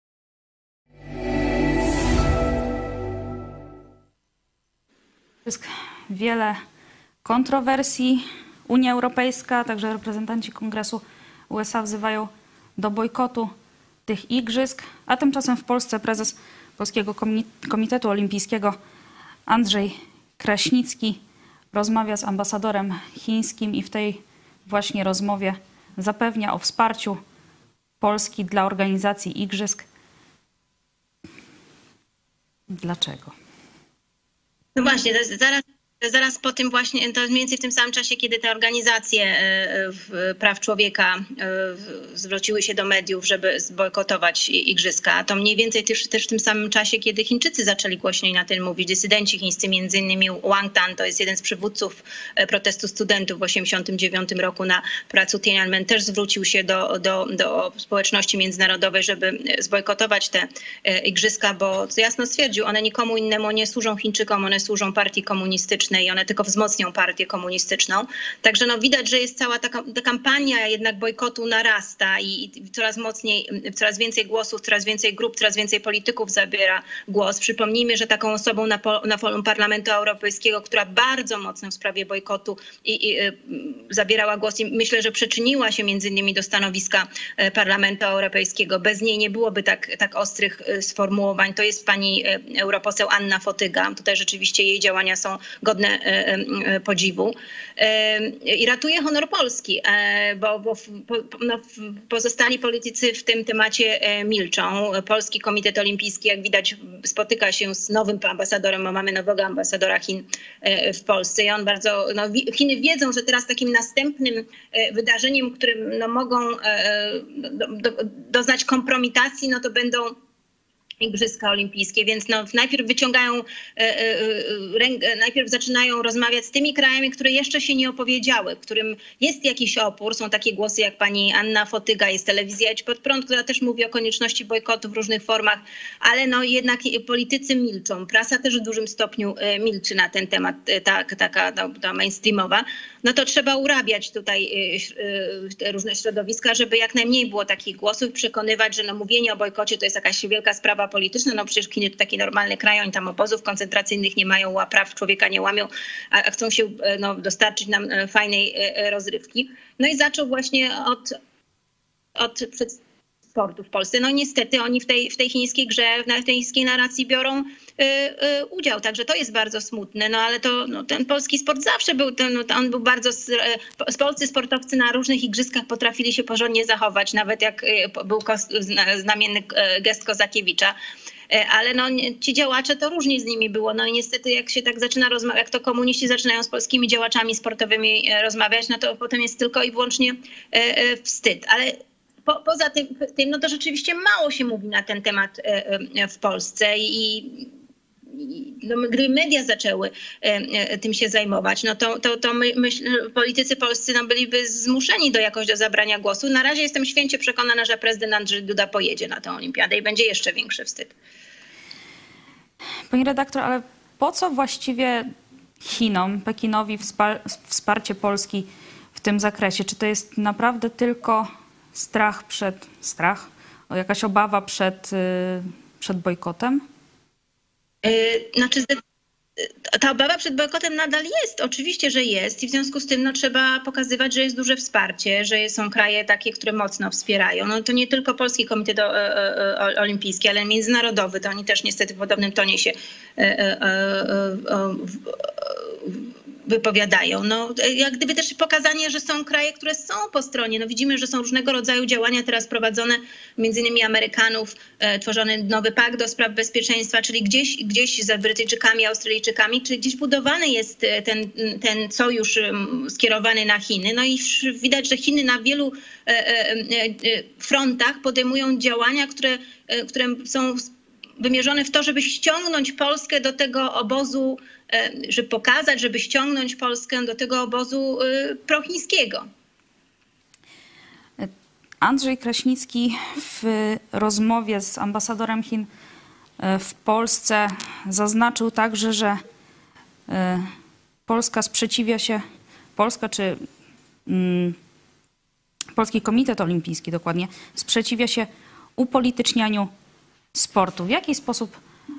Jest wiele kontrowersji. Unia Europejska, także reprezentanci Kongresu U S A wzywają do bojkotu tych igrzysk, a tymczasem w Polsce prezes Polskiego Komitetu Olimpijskiego Andrzej Kraśnicki rozmawia z ambasadorem chińskim i w tej właśnie rozmowie zapewnia o wsparciu Polski dla organizacji igrzysk. Dlaczego? No właśnie, to jest zaraz, zaraz po tym właśnie, to mniej więcej w tym samym czasie, kiedy te organizacje praw człowieka zwróciły się do mediów, żeby zbojkotować igrzyska, to mniej więcej też, też w tym samym czasie, kiedy Chińczycy zaczęli głośniej na tym mówić, dysydenci chińscy, między innymi Wang Tan, to jest jeden z przywódców protestu studentów w osiemdziesiątym dziewiątym roku na placu Tiananmen, też zwrócił się do, do, do społeczności międzynarodowej, żeby zbojkotować te igrzyska, bo jasno stwierdził, one nikomu innemu nie służą Chińczykom, one służą partii komunistycznej i one tylko wzmocnią partię komunistyczną. Także no widać, że jest cała taka ta kampania jednak bojkotu narasta i, i coraz mocniej, coraz więcej głosów, coraz więcej grup, coraz więcej polityków zabiera głos. Przypomnijmy, że taką osobą na, po, na forum Parlamentu Europejskiego, która bardzo mocno w sprawie bojkotu i, i, y, zabierała głos i myślę, że przyczyniła się między innymi do stanowiska Parlamentu Europejskiego. Bez niej nie byłoby tak, tak ostrych sformułowań. To jest pani europoseł Anna Fotyga. Tutaj rzeczywiście jej działania są godne podziwu. I ratuje honor Polski, bo, bo no, pozostali politycy w tym temacie milczą. Polski Komitet Olimpijski, jak widać, spotyka się z nowym ambasadorem, bo mamy nowego ambasadora Chin w Polsce i on bardzo, no, Chiny wiedzą, że teraz takim następnym wydarzeniem, którym no, mogą do, do, doznać kompromitacji, no to będą Igrzyska Olimpijskie, więc no, najpierw wyciągają, e, e, rękę, najpierw zaczynają rozmawiać z tymi krajami, które jeszcze się nie opowiedziały, w którym jest jakiś opór. Są takie głosy jak pani Anna Fotyga, jest telewizja Idź Pod Prąd, która też mówi o konieczności bojkotu w różnych formach, ale no jednak politycy milczą. Prasa też w dużym stopniu milczy na ten temat, ta, taka ta, ta mainstreamowa. No to trzeba urabiać tutaj te różne środowiska, żeby jak najmniej było takich głosów, przekonywać, że no mówienie o bojkocie to jest jakaś wielka sprawa polityczna. No przecież Chiny to taki normalny kraj, oni tam obozów koncentracyjnych nie mają, a praw człowieka nie łamią, a chcą się no, dostarczyć nam fajnej rozrywki. No i zaczął właśnie od, od sportu w Polsce. No niestety oni w tej, w tej chińskiej grze, w tej chińskiej narracji biorą y, y, udział, także to jest bardzo smutne, no ale to no, ten polski sport zawsze był, ten, no, on był bardzo, y, polscy sportowcy na różnych igrzyskach potrafili się porządnie zachować, nawet jak y, był kos, znamienny y, gest Kozakiewicza. Ale no, ci działacze to różnie z nimi było. No i niestety jak się tak zaczyna rozmawiać, jak to komuniści zaczynają z polskimi działaczami sportowymi rozmawiać, no to potem jest tylko i wyłącznie wstyd. Ale po, poza tym, tym, no to rzeczywiście mało się mówi na ten temat w Polsce i no, gdyby media zaczęły tym się zajmować, no to, to, to my, myśl, politycy polscy no, byliby zmuszeni do jakoś do zabrania głosu. Na razie jestem święcie przekonana, że prezydent Andrzej Duda pojedzie na tę olimpiadę i będzie jeszcze większy wstyd. Pani redaktor, ale po co właściwie Chinom, Pekinowi wsparcie Polski w tym zakresie? Czy to jest naprawdę tylko strach przed, strach, jakaś obawa przed, przed bojkotem? Znaczy, ta obawa przed bojkotem nadal jest, oczywiście, że jest i w związku z tym no, trzeba pokazywać, że jest duże wsparcie, że są kraje takie, które mocno wspierają. No, to nie tylko Polski Komitet Olimpijski, ale międzynarodowy, to oni też niestety w podobnym tonie się wypowiadają. No, jak gdyby też pokazanie, że są kraje, które są po stronie. No, widzimy, że są różnego rodzaju działania teraz prowadzone, między innymi Amerykanów, e, tworzony nowy pakt do spraw bezpieczeństwa, czyli gdzieś, gdzieś za Brytyjczykami, Australijczykami, czyli gdzieś budowany jest ten, ten sojusz skierowany na Chiny. No i widać, że Chiny na wielu e, e, frontach podejmują działania, które, e, które są wymierzone w to, żeby ściągnąć Polskę do tego obozu, żeby pokazać, żeby ściągnąć Polskę do tego obozu prochińskiego. Andrzej Kraśnicki w rozmowie z ambasadorem Chin w Polsce zaznaczył także, że Polska sprzeciwia się, Polska czy mm, Polski Komitet Olimpijski dokładnie, sprzeciwia się upolitycznianiu sportu. W jaki sposób,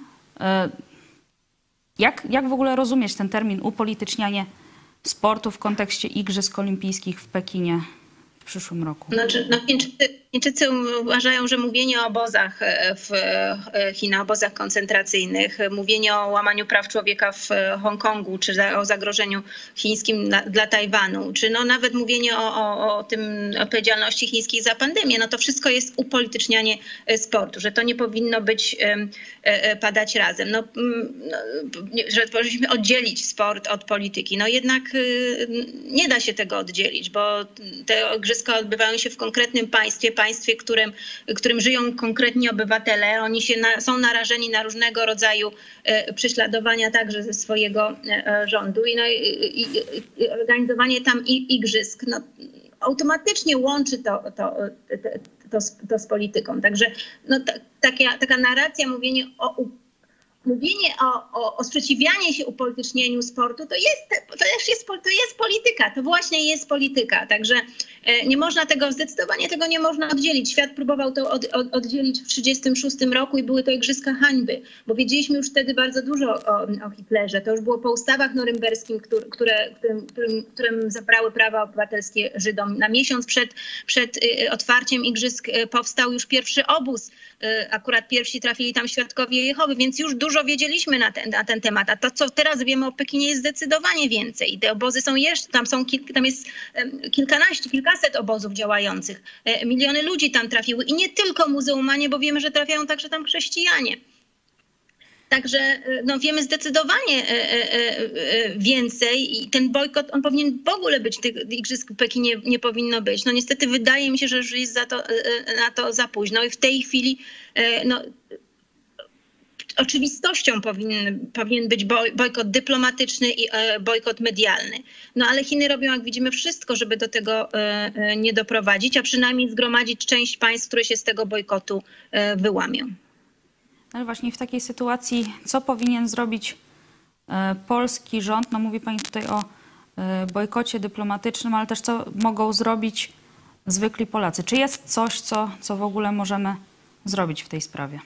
jak, jak w ogóle rozumieć ten termin upolitycznianie sportu w kontekście Igrzysk Olimpijskich w Pekinie w przyszłym roku? Znaczy, no, Chińczycy, Chińczycy uważają, że mówienie o obozach w Chinach, obozach koncentracyjnych, mówienie o łamaniu praw człowieka w Hongkongu, czy o zagrożeniu chińskim na, dla Tajwanu, czy no nawet mówienie o, o, o tym odpowiedzialności chińskiej za pandemię, no to wszystko jest upolitycznianie sportu, że to nie powinno być padać razem. No, no, że powinniśmy oddzielić sport od polityki. No jednak nie da się tego oddzielić, bo te igrzyska odbywają się w konkretnym państwie, państwie, którym, którym żyją konkretni obywatele. Oni się na, są narażeni na różnego rodzaju e, prześladowania także ze swojego e, rządu. I, no, i, i, i organizowanie tam i, igrzysk no, automatycznie łączy to, to, to, to, z, to z polityką. Także no, ta, taka, taka narracja, mówienie o Mówienie o, o, o sprzeciwianiu się upolitycznieniu sportu to jest, to, też jest, to jest polityka, to właśnie jest polityka. Także e, nie można tego, zdecydowanie tego nie można oddzielić. Świat próbował to od, od, oddzielić w trzydziestym szóstym roku i były to igrzyska hańby, bo wiedzieliśmy już wtedy bardzo dużo o, o Hitlerze. To już było po ustawach norymberskim, które, które, którym, którym, którym zabrały prawa obywatelskie Żydom. Na miesiąc przed, przed otwarciem igrzysk powstał już pierwszy obóz. Akurat pierwsi trafili tam świadkowie Jehowy, więc już dużo wiedzieliśmy na ten, na ten temat. A to, co teraz wiemy o Pekinie, jest zdecydowanie więcej. Te obozy są jeszcze, tam są kilka, tam jest kilkanaście, kilkaset obozów działających. Miliony ludzi tam trafiły i nie tylko muzułmanie, bo wiemy, że trafiają także tam chrześcijanie. Także no, wiemy zdecydowanie więcej i ten bojkot, on powinien w ogóle być, tych igrzysk w Pekinie nie powinno być. No niestety wydaje mi się, że już jest za to, na to za późno i w tej chwili no, oczywistością powinien, powinien być bojkot dyplomatyczny i bojkot medialny. No ale Chiny robią, jak widzimy, wszystko, żeby do tego nie doprowadzić, a przynajmniej zgromadzić część państw, które się z tego bojkotu wyłamią. Ale właśnie w takiej sytuacji, co powinien zrobić e, polski rząd? No mówi pani tutaj o e, bojkocie dyplomatycznym, ale też co mogą zrobić zwykli Polacy? Czy jest coś, co, co w ogóle możemy zrobić w tej sprawie?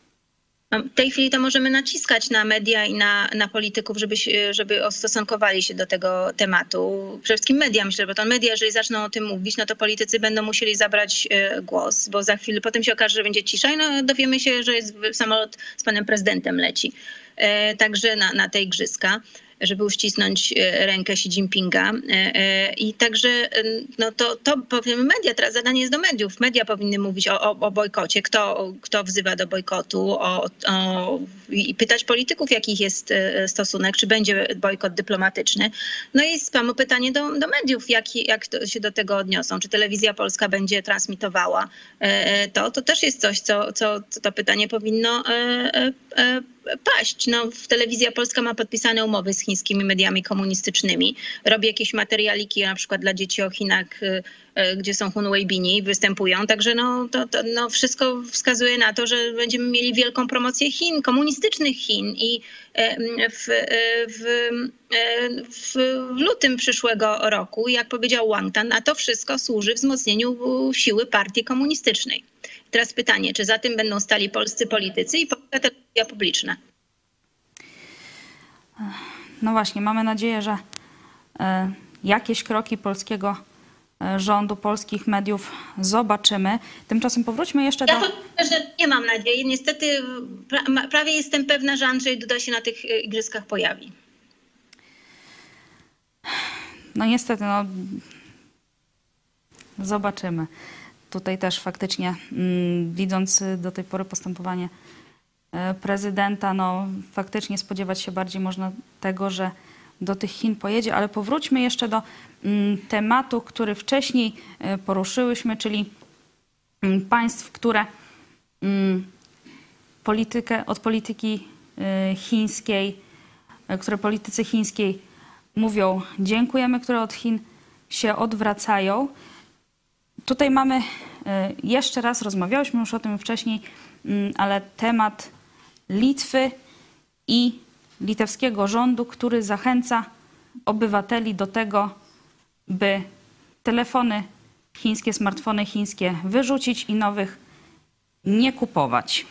W tej chwili to możemy naciskać na media i na, na polityków, żeby, żeby ustosunkowali się do tego tematu. Przede wszystkim media, myślę, bo to media, jeżeli zaczną o tym mówić, no to politycy będą musieli zabrać głos, bo za chwilę potem się okaże, że będzie cisza i no, dowiemy się, że jest samolot z panem prezydentem leci. Także na, na te igrzyska, żeby uścisnąć rękę Xi Jinpinga. I także no to, to powiemy media, teraz zadanie jest do mediów. Media powinny mówić o, o, o bojkocie, kto, kto wzywa do bojkotu o, o, i pytać polityków, jakich jest stosunek, czy będzie bojkot dyplomatyczny. No i samo pytanie do, do mediów, jak, jak się do tego odniosą. Czy Telewizja Polska będzie transmitowała to? To też jest coś, co, co to pytanie powinno paść. No, Telewizja Polska ma podpisane umowy z chińskimi mediami komunistycznymi. Robi jakieś materialiki na przykład dla dzieci o Chinach, gdzie są Hunwei występują. Także no, to, to, no, wszystko wskazuje na to, że będziemy mieli wielką promocję Chin, komunistycznych Chin. I w, w, w, w lutym przyszłego roku, jak powiedział Wang Tan, a to wszystko służy wzmocnieniu siły partii komunistycznej. Teraz pytanie, czy za tym będą stali polscy politycy i polska telewizja publiczna? No właśnie, mamy nadzieję, że jakieś kroki polskiego rządu, polskich mediów zobaczymy. Tymczasem powróćmy jeszcze do... Ja to, że nie mam nadziei. Niestety pra, prawie jestem pewna, że Andrzej Duda się na tych igrzyskach pojawi. No niestety, no zobaczymy. Tutaj też faktycznie mm, widząc do tej pory postępowanie prezydenta, no faktycznie spodziewać się bardziej można tego, że do tych Chin pojedzie, ale powróćmy jeszcze do mm, tematu, który wcześniej y, poruszyłyśmy, czyli y, państw, które y, politykę, od polityki y, chińskiej, y, które politycy chińskiej mówią dziękujemy, które od Chin się odwracają. Tutaj mamy, y, jeszcze raz rozmawiałyśmy już o tym wcześniej, y, ale temat Litwy i litewskiego rządu, który zachęca obywateli do tego, by telefony chińskie, smartfony chińskie wyrzucić i nowych nie kupować.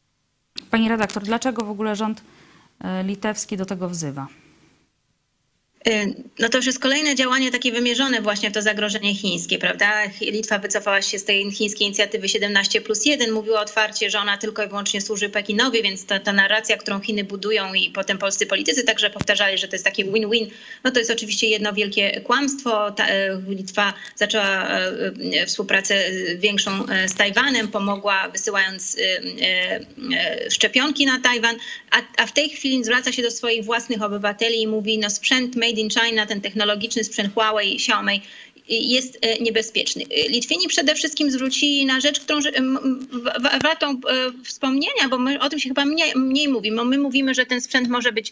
Pani redaktor, dlaczego w ogóle rząd litewski do tego wzywa? No to już jest kolejne działanie takie wymierzone właśnie w to zagrożenie chińskie, prawda? Litwa wycofała się z tej chińskiej inicjatywy siedemnaście plus jeden, mówiła otwarcie, że ona tylko i wyłącznie służy Pekinowi, więc ta, ta narracja, którą Chiny budują i potem polscy politycy także powtarzali, że to jest takie win-win, no to jest oczywiście jedno wielkie kłamstwo. Ta, Litwa zaczęła współpracę większą z Tajwanem, pomogła wysyłając szczepionki na Tajwan, a, a w tej chwili zwraca się do swoich własnych obywateli i mówi, no sprzęt made in China, ten technologiczny sprzęt Huawei, Xiaomi jest niebezpieczny. Litwini przede wszystkim zwrócili na rzecz, którą wartą wspomnienia, bo my o tym się chyba mniej, mniej mówimy. My mówimy, że ten sprzęt może być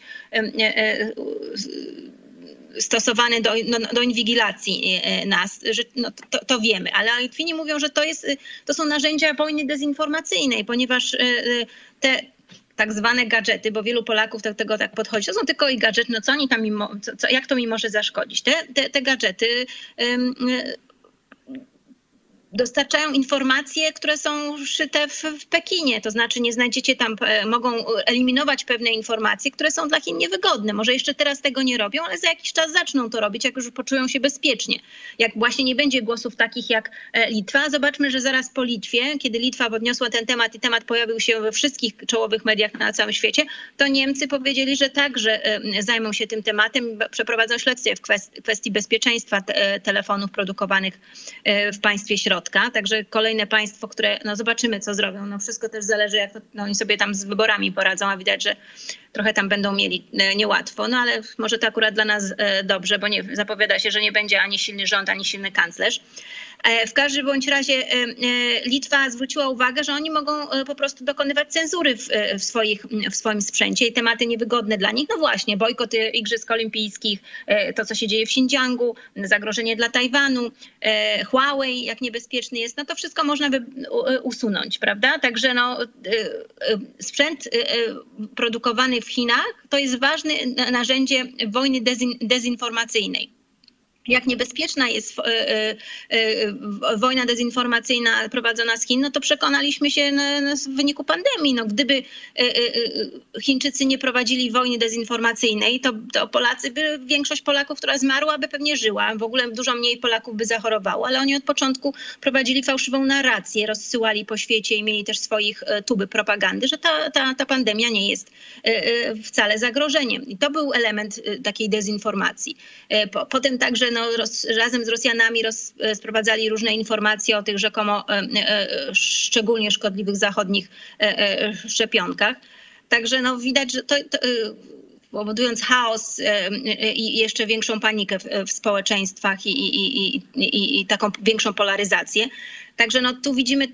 stosowany do, do, do inwigilacji nas, że no to, to wiemy, ale Litwini mówią, że to, jest, to są narzędzia wojny dezinformacyjnej, ponieważ te tak zwane gadżety, bo wielu Polaków do tego tak podchodzi. To są tylko i gadżety, no co oni tam, mimo, co, jak to mi może zaszkodzić? Te, te, te gadżety um, dostarczają informacje, które są szyte w, w Pekinie. To znaczy nie znajdziecie tam, mogą eliminować pewne informacje, które są dla Chin niewygodne. Może jeszcze teraz tego nie robią, ale za jakiś czas zaczną to robić, jak już poczują się bezpiecznie. Jak właśnie nie będzie głosów takich jak Litwa. Zobaczmy, że zaraz po Litwie, kiedy Litwa podniosła ten temat i temat pojawił się we wszystkich czołowych mediach na całym świecie, to Niemcy powiedzieli, że także zajmą się tym tematem, przeprowadzą śledztwo w kwestii, kwestii bezpieczeństwa te, telefonów produkowanych w państwie środka. Także kolejne państwo, które, no zobaczymy co zrobią. No wszystko też zależy, jak to, no oni sobie tam z wyborami poradzą, a widać, że trochę tam będą mieli niełatwo. No ale może to akurat dla nas dobrze, bo nie, zapowiada się, że nie będzie ani silny rząd, ani silny kanclerz. W każdym bądź razie Litwa zwróciła uwagę, że oni mogą po prostu dokonywać cenzury w, w, swoich, w swoim sprzęcie i tematy niewygodne dla nich. No właśnie, bojkot Igrzysk Olimpijskich, to co się dzieje w Xinjiangu, zagrożenie dla Tajwanu, Huawei, jak niebezpieczny jest, no to wszystko można by usunąć, prawda? Także no, sprzęt produkowany w Chinach to jest ważne narzędzie wojny dezin, dezinformacyjnej. Jak niebezpieczna jest wojna dezinformacyjna prowadzona z Chin, no to przekonaliśmy się w wyniku pandemii. No, gdyby Chińczycy nie prowadzili wojny dezinformacyjnej, to, to Polacy by, większość Polaków, która zmarła, by pewnie żyła. W ogóle dużo mniej Polaków by zachorowało, ale oni od początku prowadzili fałszywą narrację, rozsyłali po świecie i mieli też swoich tuby propagandy, że ta, ta, ta pandemia nie jest wcale zagrożeniem. I to był element takiej dezinformacji. Potem także no, roz, razem z Rosjanami roz, sprowadzali różne informacje o tych rzekomo e, e, szczególnie szkodliwych zachodnich e, e, szczepionkach. Także no, widać, że to, to powodując chaos i jeszcze większą panikę w, w społeczeństwach i, i, i, i, i taką większą polaryzację. Także no, tu widzimy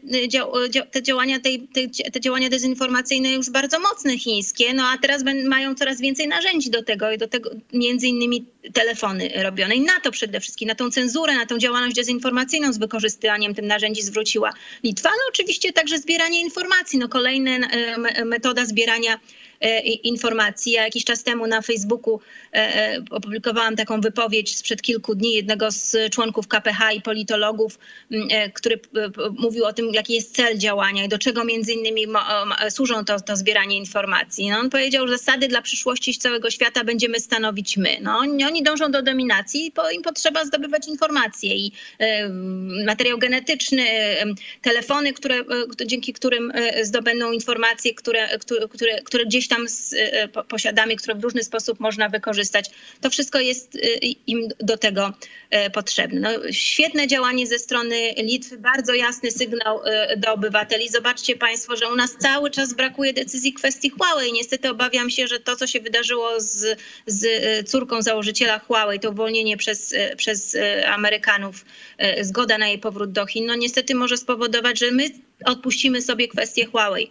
te działania, tej, te działania dezinformacyjne już bardzo mocne chińskie, no a teraz mają coraz więcej narzędzi do tego i do tego między innymi telefony robione. I na to przede wszystkim, na tą cenzurę, na tą działalność dezinformacyjną z wykorzystaniem tych narzędzi zwróciła Litwa. No oczywiście także zbieranie informacji, no kolejna metoda zbierania informacji. Ja jakiś czas temu na Facebooku opublikowałam taką wypowiedź sprzed kilku dni jednego z członków K P H i politologów, który mówił o tym, jaki jest cel działania i do czego między innymi służą to, to zbieranie informacji. No on powiedział, że zasady dla przyszłości całego świata będziemy stanowić my. No, oni dążą do dominacji, bo im potrzeba zdobywać informacje i materiał genetyczny, telefony, które, dzięki którym zdobędą informacje, które, które, które gdzieś tam posiadamy, które w różny sposób można wykorzystać. To wszystko jest im do tego potrzebne. No, świetne działanie ze strony Litwy, bardzo jasny sygnał do obywateli. Zobaczcie Państwo, że u nas cały czas brakuje decyzji w kwestii Huawei. Niestety obawiam się, że to, co się wydarzyło z, z córką założyciela Huawei, to uwolnienie przez, przez Amerykanów, zgoda na jej powrót do Chin, no niestety może spowodować, że my odpuścimy sobie kwestię Huawei,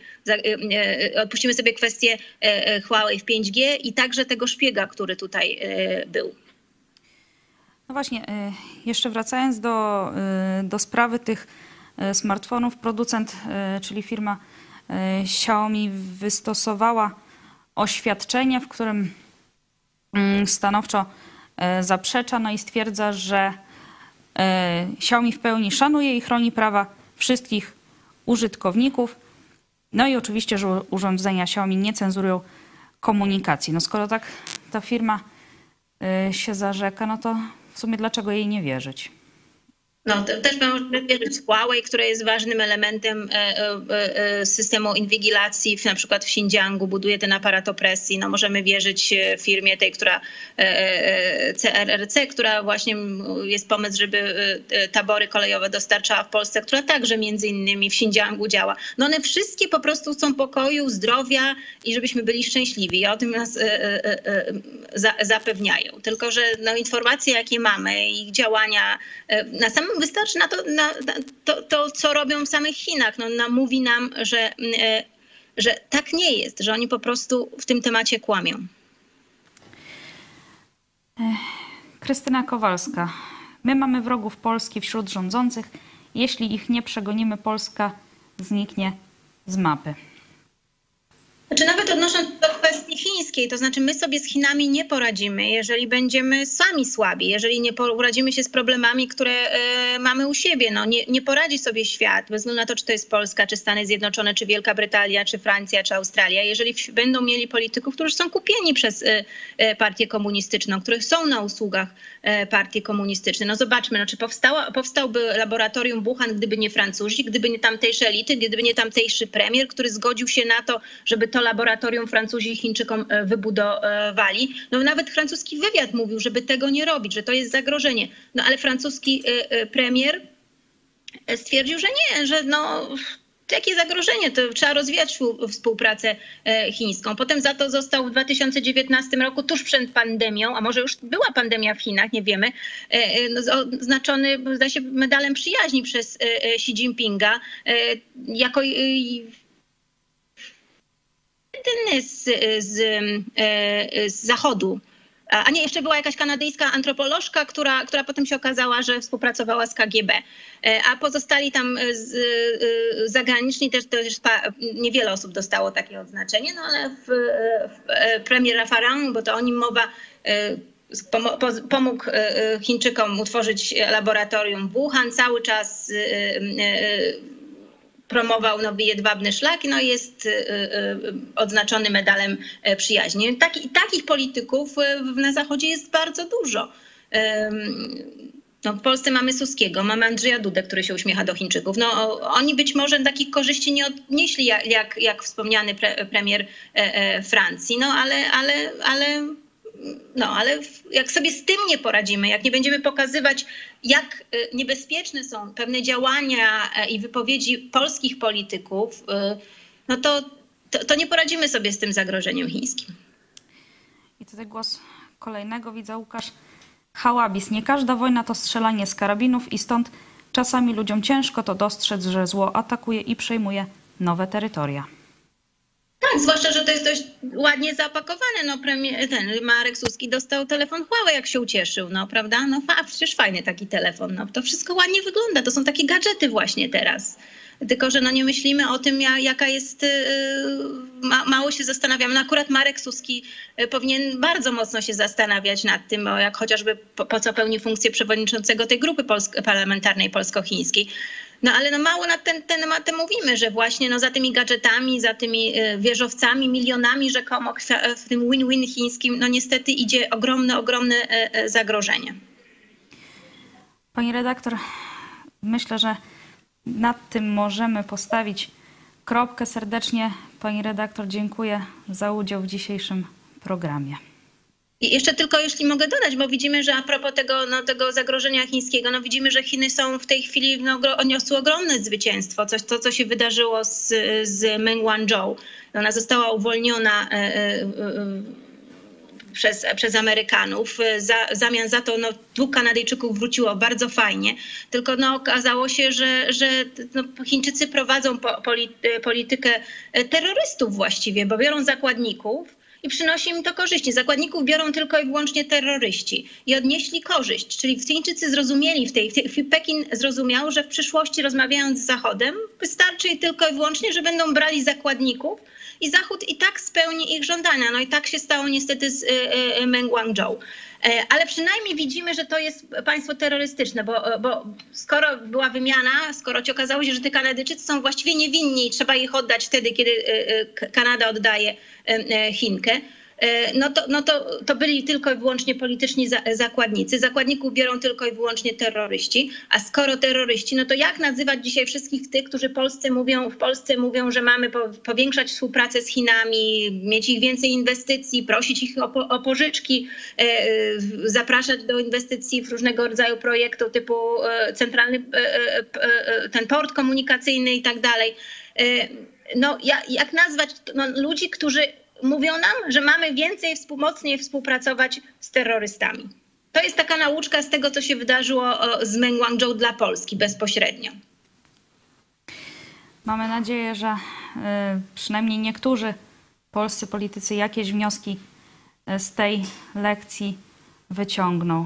odpuścimy sobie kwestię Huawei w pięć G i także tego szpiega, który tutaj był. No właśnie, jeszcze wracając do, do sprawy tych smartfonów, producent, czyli firma Xiaomi wystosowała oświadczenie, w którym stanowczo zaprzecza, no i stwierdza, że Xiaomi w pełni szanuje i chroni prawa wszystkich użytkowników. No i oczywiście, że urządzenia Xiaomi nie cenzurują komunikacji. No skoro tak ta firma y, się zarzeka, no to w sumie dlaczego jej nie wierzyć? No, to też możemy wierzyć w Huawei, które jest ważnym elementem systemu inwigilacji, na przykład w Xinjiangu, buduje ten aparat opresji. No, możemy wierzyć firmie tej, która C R R C, która właśnie jest pomysł, żeby tabory kolejowe dostarczała w Polsce, która także między innymi w Xinjiangu działa. No one wszystkie po prostu chcą pokoju, zdrowia i żebyśmy byli szczęśliwi. I o tym nas zapewniają. Tylko że no, informacje, jakie mamy i działania na samym wystarczy na to, na, na to, to, co robią w samych Chinach. No, no, mówi nam, że, że tak nie jest, że oni po prostu w tym temacie kłamią. Krystyna Kowalska. My mamy wrogów Polski wśród rządzących. Jeśli ich nie przegonimy, Polska zniknie z mapy. Znaczy nawet odnosząc do kwestii chińskiej, to znaczy my sobie z Chinami nie poradzimy, jeżeli będziemy sami słabi, jeżeli nie poradzimy się z problemami, które y, mamy u siebie. No, nie, nie poradzi sobie świat, bez względu na to, czy to jest Polska, czy Stany Zjednoczone, czy Wielka Brytania, czy Francja, czy Australia. Jeżeli w, będą mieli polityków, którzy są kupieni przez y, y, partię komunistyczną, których są na usługach y, partii komunistycznej. No zobaczmy, no, czy powstała, powstałby laboratorium Wuhan, gdyby nie Francuzi, gdyby nie tamtejsze elity, gdyby nie tamtejszy premier, który zgodził się na to, żeby to laboratorium Francuzi Chińczykom wybudowali. No nawet francuski wywiad mówił, żeby tego nie robić, że to jest zagrożenie. No ale francuski premier stwierdził, że nie, że no jakie zagrożenie, to trzeba rozwijać współpracę chińską. Potem za to został w dwa tysiące dziewiętnastym roku, tuż przed pandemią, a może już była pandemia w Chinach, nie wiemy, oznaczony, zdaje się, medalem przyjaźni przez Xi Jinpinga jako jedyny z, z, z Zachodu. A nie, jeszcze była jakaś kanadyjska antropolożka, która, która potem się okazała, że współpracowała z K G B. A pozostali tam z, zagraniczni też, też niewiele osób dostało takie odznaczenie, no ale w, w premier Raffarin, bo to o nim mowa, pomógł Chińczykom utworzyć laboratorium w Wuhan, cały czas promował nowy jedwabny szlak, no i jest odznaczony medalem przyjaźni. Taki, takich polityków na Zachodzie jest bardzo dużo. No, w Polsce mamy Suskiego, mamy Andrzeja Dudę, który się uśmiecha do Chińczyków. No, oni być może takich korzyści nie odnieśli jak, jak, jak wspomniany pre, premier Francji, no ale, ale, ale, no, ale jak sobie z tym nie poradzimy, jak nie będziemy pokazywać, jak niebezpieczne są pewne działania i wypowiedzi polskich polityków, no to, to, to nie poradzimy sobie z tym zagrożeniem chińskim. I tutaj głos kolejnego widza, Łukasz. Hałabis. Nie każda wojna to strzelanie z karabinów i stąd czasami ludziom ciężko to dostrzec, że zło atakuje i przejmuje nowe terytoria. Tak, zwłaszcza, że to jest dość ładnie zapakowane. No, premier, ten Marek Suski dostał telefon Huawei, jak się ucieszył, no prawda? No a przecież fajny taki telefon. No, to wszystko ładnie wygląda. To są takie gadżety właśnie teraz. Tylko że no nie myślimy o tym, jaka jest, ma, mało się zastanawiamy. No akurat Marek Suski powinien bardzo mocno się zastanawiać nad tym, bo jak chociażby po, po co pełni funkcję przewodniczącego tej grupy polsk- parlamentarnej polsko-chińskiej. No ale no mało na ten temat mówimy, że właśnie no za tymi gadżetami, za tymi wieżowcami, milionami rzekomo w tym win-win chińskim, no niestety idzie ogromne, ogromne zagrożenie. Pani redaktor, myślę, że nad tym możemy postawić kropkę. Serdecznie pani redaktor dziękuję za udział w dzisiejszym programie. I jeszcze tylko, jeśli mogę dodać, bo widzimy, że a propos tego, no, tego zagrożenia chińskiego, no widzimy, że Chiny są w tej chwili, no, odniosły ogromne zwycięstwo. Coś, to, co się wydarzyło z, z Meng Wanzhou. Ona została uwolniona y, y, y, Przez, przez Amerykanów. Za, w zamian za to no, dwóch Kanadyjczyków wróciło bardzo fajnie. Tylko no, okazało się, że, że no, Chińczycy prowadzą po, poli, politykę terrorystów właściwie, bo biorą zakładników i przynosi im to korzyści. Zakładników biorą tylko i wyłącznie terroryści i odnieśli korzyść. Czyli Chińczycy zrozumieli, w tej, w Pekin zrozumiał, że w przyszłości rozmawiając z Zachodem wystarczy tylko i wyłącznie, że będą brali zakładników i Zachód i tak spełni ich żądania. No i tak się stało niestety z Meng Wanzhou. Ale przynajmniej widzimy, że to jest państwo terrorystyczne, bo, bo skoro była wymiana, skoro ci okazało się, że te Kanadyjczycy są właściwie niewinni i trzeba ich oddać wtedy, kiedy Kanada oddaje Chinkę, no to, no to, to byli tylko i wyłącznie polityczni za, zakładnicy. Zakładników biorą tylko i wyłącznie terroryści. A skoro terroryści, no to jak nazywać dzisiaj wszystkich tych, którzy Polsce mówią, w Polsce mówią, że mamy po, powiększać współpracę z Chinami, mieć ich więcej inwestycji, prosić ich o, po, o pożyczki, e, zapraszać do inwestycji w różnego rodzaju projektu typu e, centralny e, e, ten port komunikacyjny i tak dalej. E, no jak, jak nazwać no, ludzi, którzy mówią nam, że mamy więcej, mocniej współpracować z terrorystami. To jest taka nauczka z tego, co się wydarzyło z Meng Wanzhou dla Polski bezpośrednio. Mamy nadzieję, że y, przynajmniej niektórzy polscy politycy jakieś wnioski z tej lekcji wyciągną.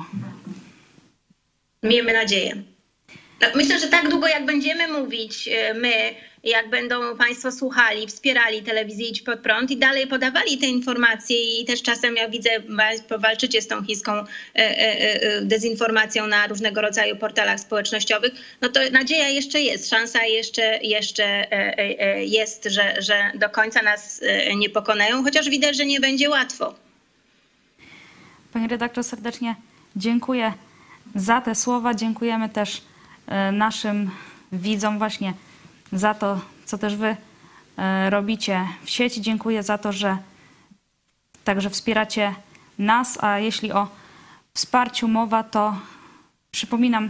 Miejmy nadzieję. Myślę, że tak długo jak będziemy mówić my, jak będą państwo słuchali, wspierali telewizję Idź Pod Prąd i dalej podawali te informacje i też czasem, jak widzę, państwo walczycie z tą chińską dezinformacją na różnego rodzaju portalach społecznościowych, no to nadzieja jeszcze jest, szansa jeszcze, jeszcze jest, że, że do końca nas nie pokonają, chociaż widać, że nie będzie łatwo. Pani redaktor, serdecznie dziękuję za te słowa. Dziękujemy też naszym widzom właśnie za to, co też wy robicie w sieci. Dziękuję za to, że także wspieracie nas, a jeśli o wsparciu mowa, to przypominam,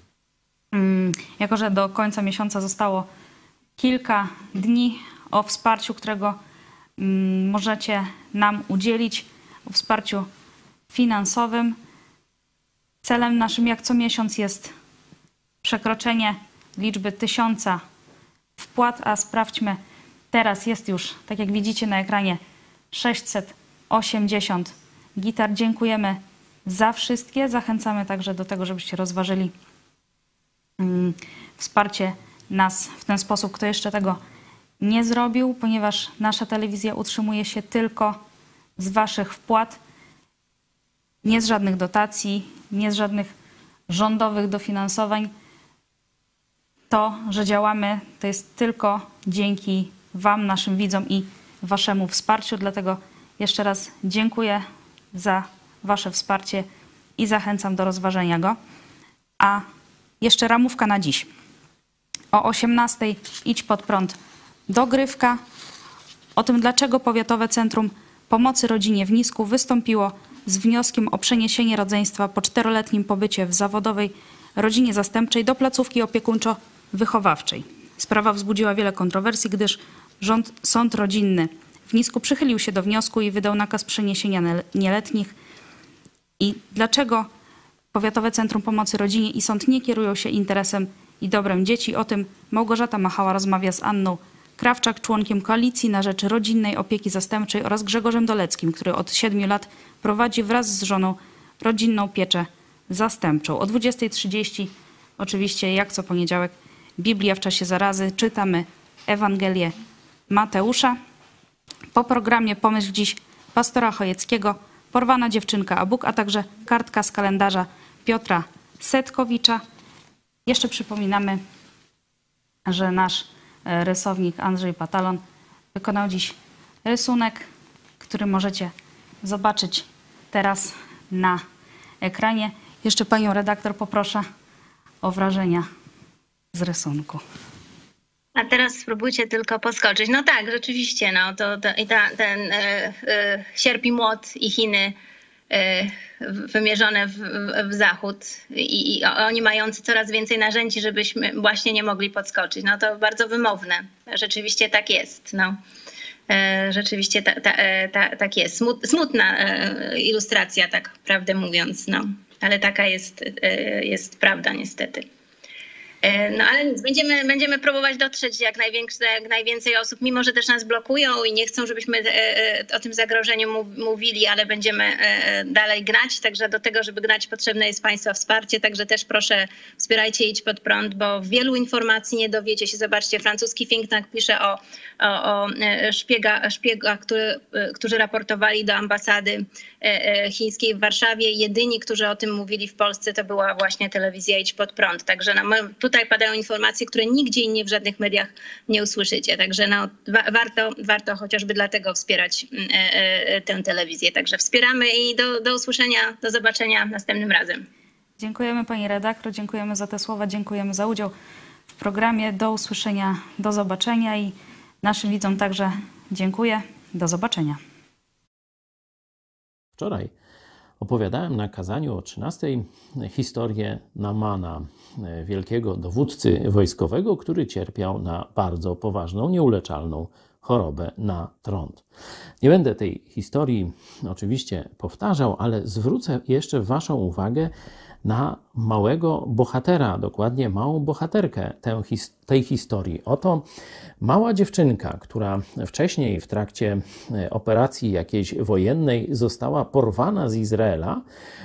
jako że do końca miesiąca zostało kilka dni, o wsparciu, którego możecie nam udzielić, o wsparciu finansowym. Celem naszym jak co miesiąc jest przekroczenie liczby tysiąca wpłat, a sprawdźmy, teraz jest już, tak jak widzicie na ekranie, sześćset osiemdziesiąt gitar. Dziękujemy za wszystkie. Zachęcamy także do tego, żebyście rozważyli mm, wsparcie nas w ten sposób, kto jeszcze tego nie zrobił, ponieważ nasza telewizja utrzymuje się tylko z waszych wpłat, nie z żadnych dotacji, nie z żadnych rządowych dofinansowań. To, że działamy, to jest tylko dzięki wam, naszym widzom i waszemu wsparciu. Dlatego jeszcze raz dziękuję za wasze wsparcie i zachęcam do rozważenia go. A jeszcze ramówka na dziś. O osiemnastej Idź Pod Prąd dogrywka o tym, dlaczego Powiatowe Centrum Pomocy Rodzinie w Nisku wystąpiło z wnioskiem o przeniesienie rodzeństwa po czteroletnim pobycie w zawodowej rodzinie zastępczej do placówki opiekuńczo-wychowawczej. Sprawa wzbudziła wiele kontrowersji, gdyż rząd, sąd rodzinny w Nisku przychylił się do wniosku i wydał nakaz przeniesienia nieletnich. I dlaczego Powiatowe Centrum Pomocy Rodzinie i sąd nie kierują się interesem i dobrem dzieci? O tym Małgorzata Machała rozmawia z Anną Krawczak, członkiem Koalicji na rzecz Rodzinnej Opieki Zastępczej, oraz Grzegorzem Doleckim, który od siedmiu lat prowadzi wraz z żoną rodzinną pieczę zastępczą. O dwudziestej trzydzieści oczywiście, jak co poniedziałek, Biblia w czasie zarazy. Czytamy Ewangelię Mateusza. Po programie Pomyśl dziś pastora Chojeckiego, Porwana dziewczynka a Bóg, a także kartka z kalendarza Piotra Setkowicza. Jeszcze przypominamy, że nasz rysownik Andrzej Patalon wykonał dziś rysunek, który możecie zobaczyć teraz na ekranie. Jeszcze panią redaktor poproszę o wrażenia z rysunku. A teraz spróbujcie tylko podskoczyć. No tak, rzeczywiście, no to, to i ta, ten e, e, sierp i młot i Chiny e, wymierzone w, w zachód i, i oni mający coraz więcej narzędzi, żebyśmy właśnie nie mogli podskoczyć. No to bardzo wymowne. Rzeczywiście tak jest. No. E, rzeczywiście ta, ta, ta, tak jest. Smut, smutna e, ilustracja, tak prawdę mówiąc. No. Ale taka jest, e, jest prawda niestety. No ale nic, będziemy, będziemy próbować dotrzeć jak, jak najwięcej osób, mimo że też nas blokują i nie chcą, żebyśmy o tym zagrożeniu mówili, ale będziemy dalej grać. Także do tego, żeby grać, potrzebne jest państwa wsparcie. Także też proszę, wspierajcie Idź Pod Prąd, bo wielu informacji nie dowiecie się. Zobaczcie, francuski think tank pisze o, o, o szpiega, szpiegach, który, którzy raportowali do ambasady chińskiej w Warszawie. Jedyni, którzy o tym mówili w Polsce, to była właśnie telewizja Idź Pod Prąd. Także no, my, tutaj tutaj padają informacje, które nigdzie indziej w żadnych mediach nie usłyszycie. Także no, wa- warto, warto chociażby dlatego wspierać e, e, tę telewizję. Także wspieramy i do, do usłyszenia, do zobaczenia następnym razem. Dziękujemy pani redaktor, dziękujemy za te słowa, dziękujemy za udział w programie. Do usłyszenia, do zobaczenia i naszym widzom także dziękuję. Do zobaczenia. Wczoraj opowiadałem na kazaniu o trzynastej historię Naamana, wielkiego dowódcy wojskowego, który cierpiał na bardzo poważną, nieuleczalną chorobę na trąd. Nie będę tej historii oczywiście powtarzał, ale zwrócę jeszcze waszą uwagę na małego bohatera, dokładnie małą bohaterkę tej historii. Oto mała dziewczynka, która wcześniej w trakcie operacji jakiejś wojennej została porwana z Izraela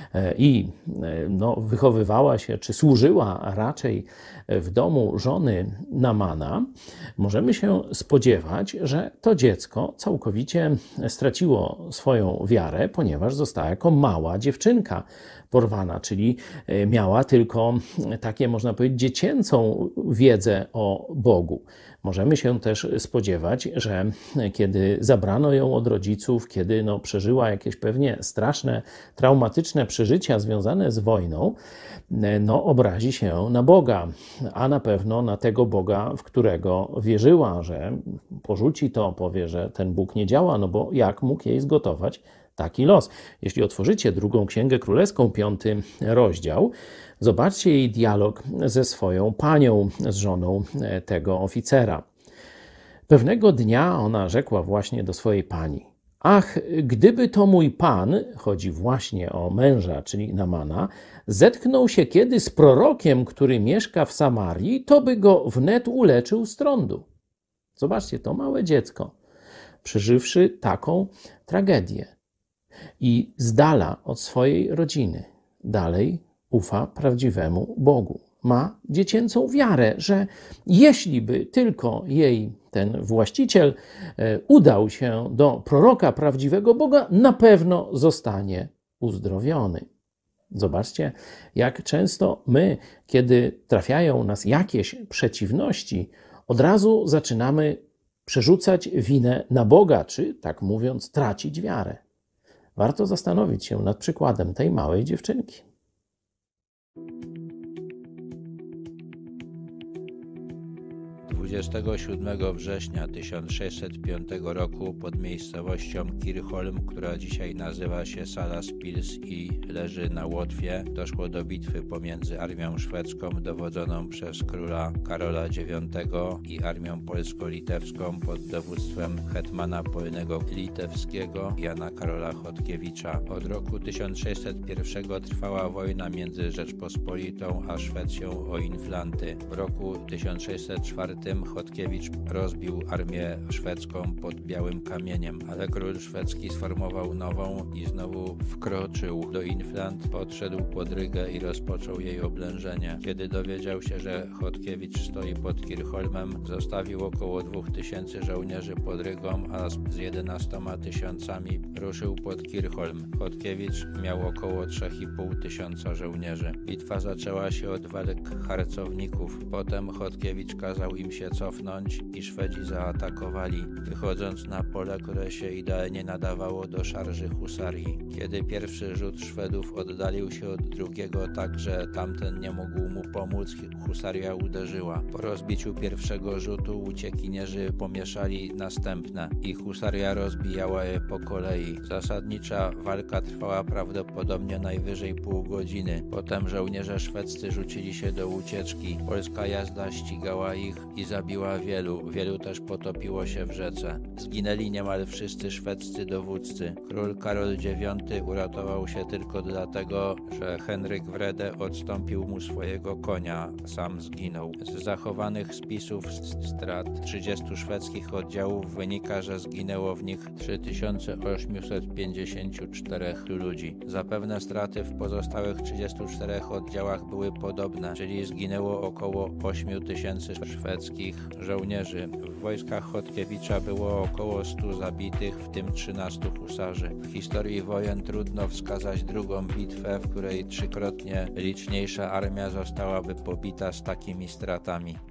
i no, wychowywała się, czy służyła raczej w domu żony Naamana, możemy się spodziewać, że to dziecko całkowicie straciło swoją wiarę, ponieważ została jako mała dziewczynka porwana, czyli miała tylko takie, można powiedzieć, dziecięcą wiedzę o Bogu. Możemy się też spodziewać, że kiedy zabrano ją od rodziców, kiedy no, przeżyła jakieś pewnie straszne, traumatyczne przeżycia związane z wojną, no, obrazi się na Boga, a na pewno na tego Boga, w którego wierzyła, że porzuci to, powie, że ten Bóg nie działa, no bo jak mógł jej zgotować taki los. Jeśli otworzycie drugą Księgę Królewską, piąty rozdział, zobaczcie jej dialog ze swoją panią, z żoną tego oficera. Pewnego dnia ona rzekła właśnie do swojej pani: ach, gdyby to mój pan, chodzi właśnie o męża, czyli Naamana, zetknął się kiedy z prorokiem, który mieszka w Samarii, to by go wnet uleczył z trądu. Zobaczcie, to małe dziecko, przeżywszy taką tragedię i z dala od swojej rodziny, dalej ufa prawdziwemu Bogu. Ma dziecięcą wiarę, że jeśli by tylko jej ten właściciel udał się do proroka prawdziwego Boga, na pewno zostanie uzdrowiony. Zobaczcie, jak często my, kiedy trafiają nas jakieś przeciwności, od razu zaczynamy przerzucać winę na Boga, czy, tak mówiąc, tracić wiarę. Warto zastanowić się nad przykładem tej małej dziewczynki. dwudziestego siódmego września tysiąc sześćset piątego roku pod miejscowością Kirchholm, która dzisiaj nazywa się Salaspils i leży na Łotwie, doszło do bitwy pomiędzy armią szwedzką dowodzoną przez króla Karola dziewiątego i armią polsko-litewską pod dowództwem hetmana polnego litewskiego Jana Karola Chodkiewicza. Od roku tysiąc sześćset pierwszego trwała wojna między Rzeczpospolitą a Szwecją o Inflanty. W roku tysiąc sześćset czwartym Chodkiewicz rozbił armię szwedzką pod Białym Kamieniem, ale król szwedzki sformował nową i znowu wkroczył do Inflant, podszedł pod Rygę i rozpoczął jej oblężenie. Kiedy dowiedział się, że Chodkiewicz stoi pod Kirchholmem, zostawił około dwóch tysięcy żołnierzy pod Rygą, a z jedenastoma tysiącami ruszył pod Kirchholm. Chodkiewicz miał około trzech i pół tysiąca żołnierzy. Bitwa zaczęła się od walk harcowników. Potem Chodkiewicz kazał im się cofnąć i Szwedzi zaatakowali, wychodząc na pole, które się idealnie nadawało do szarży husarii. Kiedy pierwszy rzut Szwedów oddalił się od drugiego tak, że tamten nie mógł mu pomóc, husaria uderzyła. Po rozbiciu pierwszego rzutu uciekinierzy pomieszali następne i husaria rozbijała je po kolei. Zasadnicza walka trwała prawdopodobnie najwyżej pół godziny. Potem żołnierze szwedzcy rzucili się do ucieczki. Polska jazda ścigała ich i zabiła wielu. Wielu też potopiło się w rzece. Zginęli niemal wszyscy szwedzcy dowódcy. Król Karol dziewiąty uratował się tylko dlatego, że Henryk Wrede odstąpił mu swojego konia. Sam zginął. Z zachowanych spisów strat trzydziestu szwedzkich oddziałów wynika, że zginęło w nich trzy tysiące osiemset pięćdziesiąt cztery ludzi. Zapewne straty w pozostałych trzydziestu czterech oddziałach były podobne, czyli zginęło około ośmiu tysięcy szwedzkich. polskich żołnierzy. W wojskach Chodkiewicza było około stu zabitych, w tym trzynastu husarzy. W historii wojen trudno wskazać drugą bitwę, w której trzykrotnie liczniejsza armia zostałaby pobita z takimi stratami.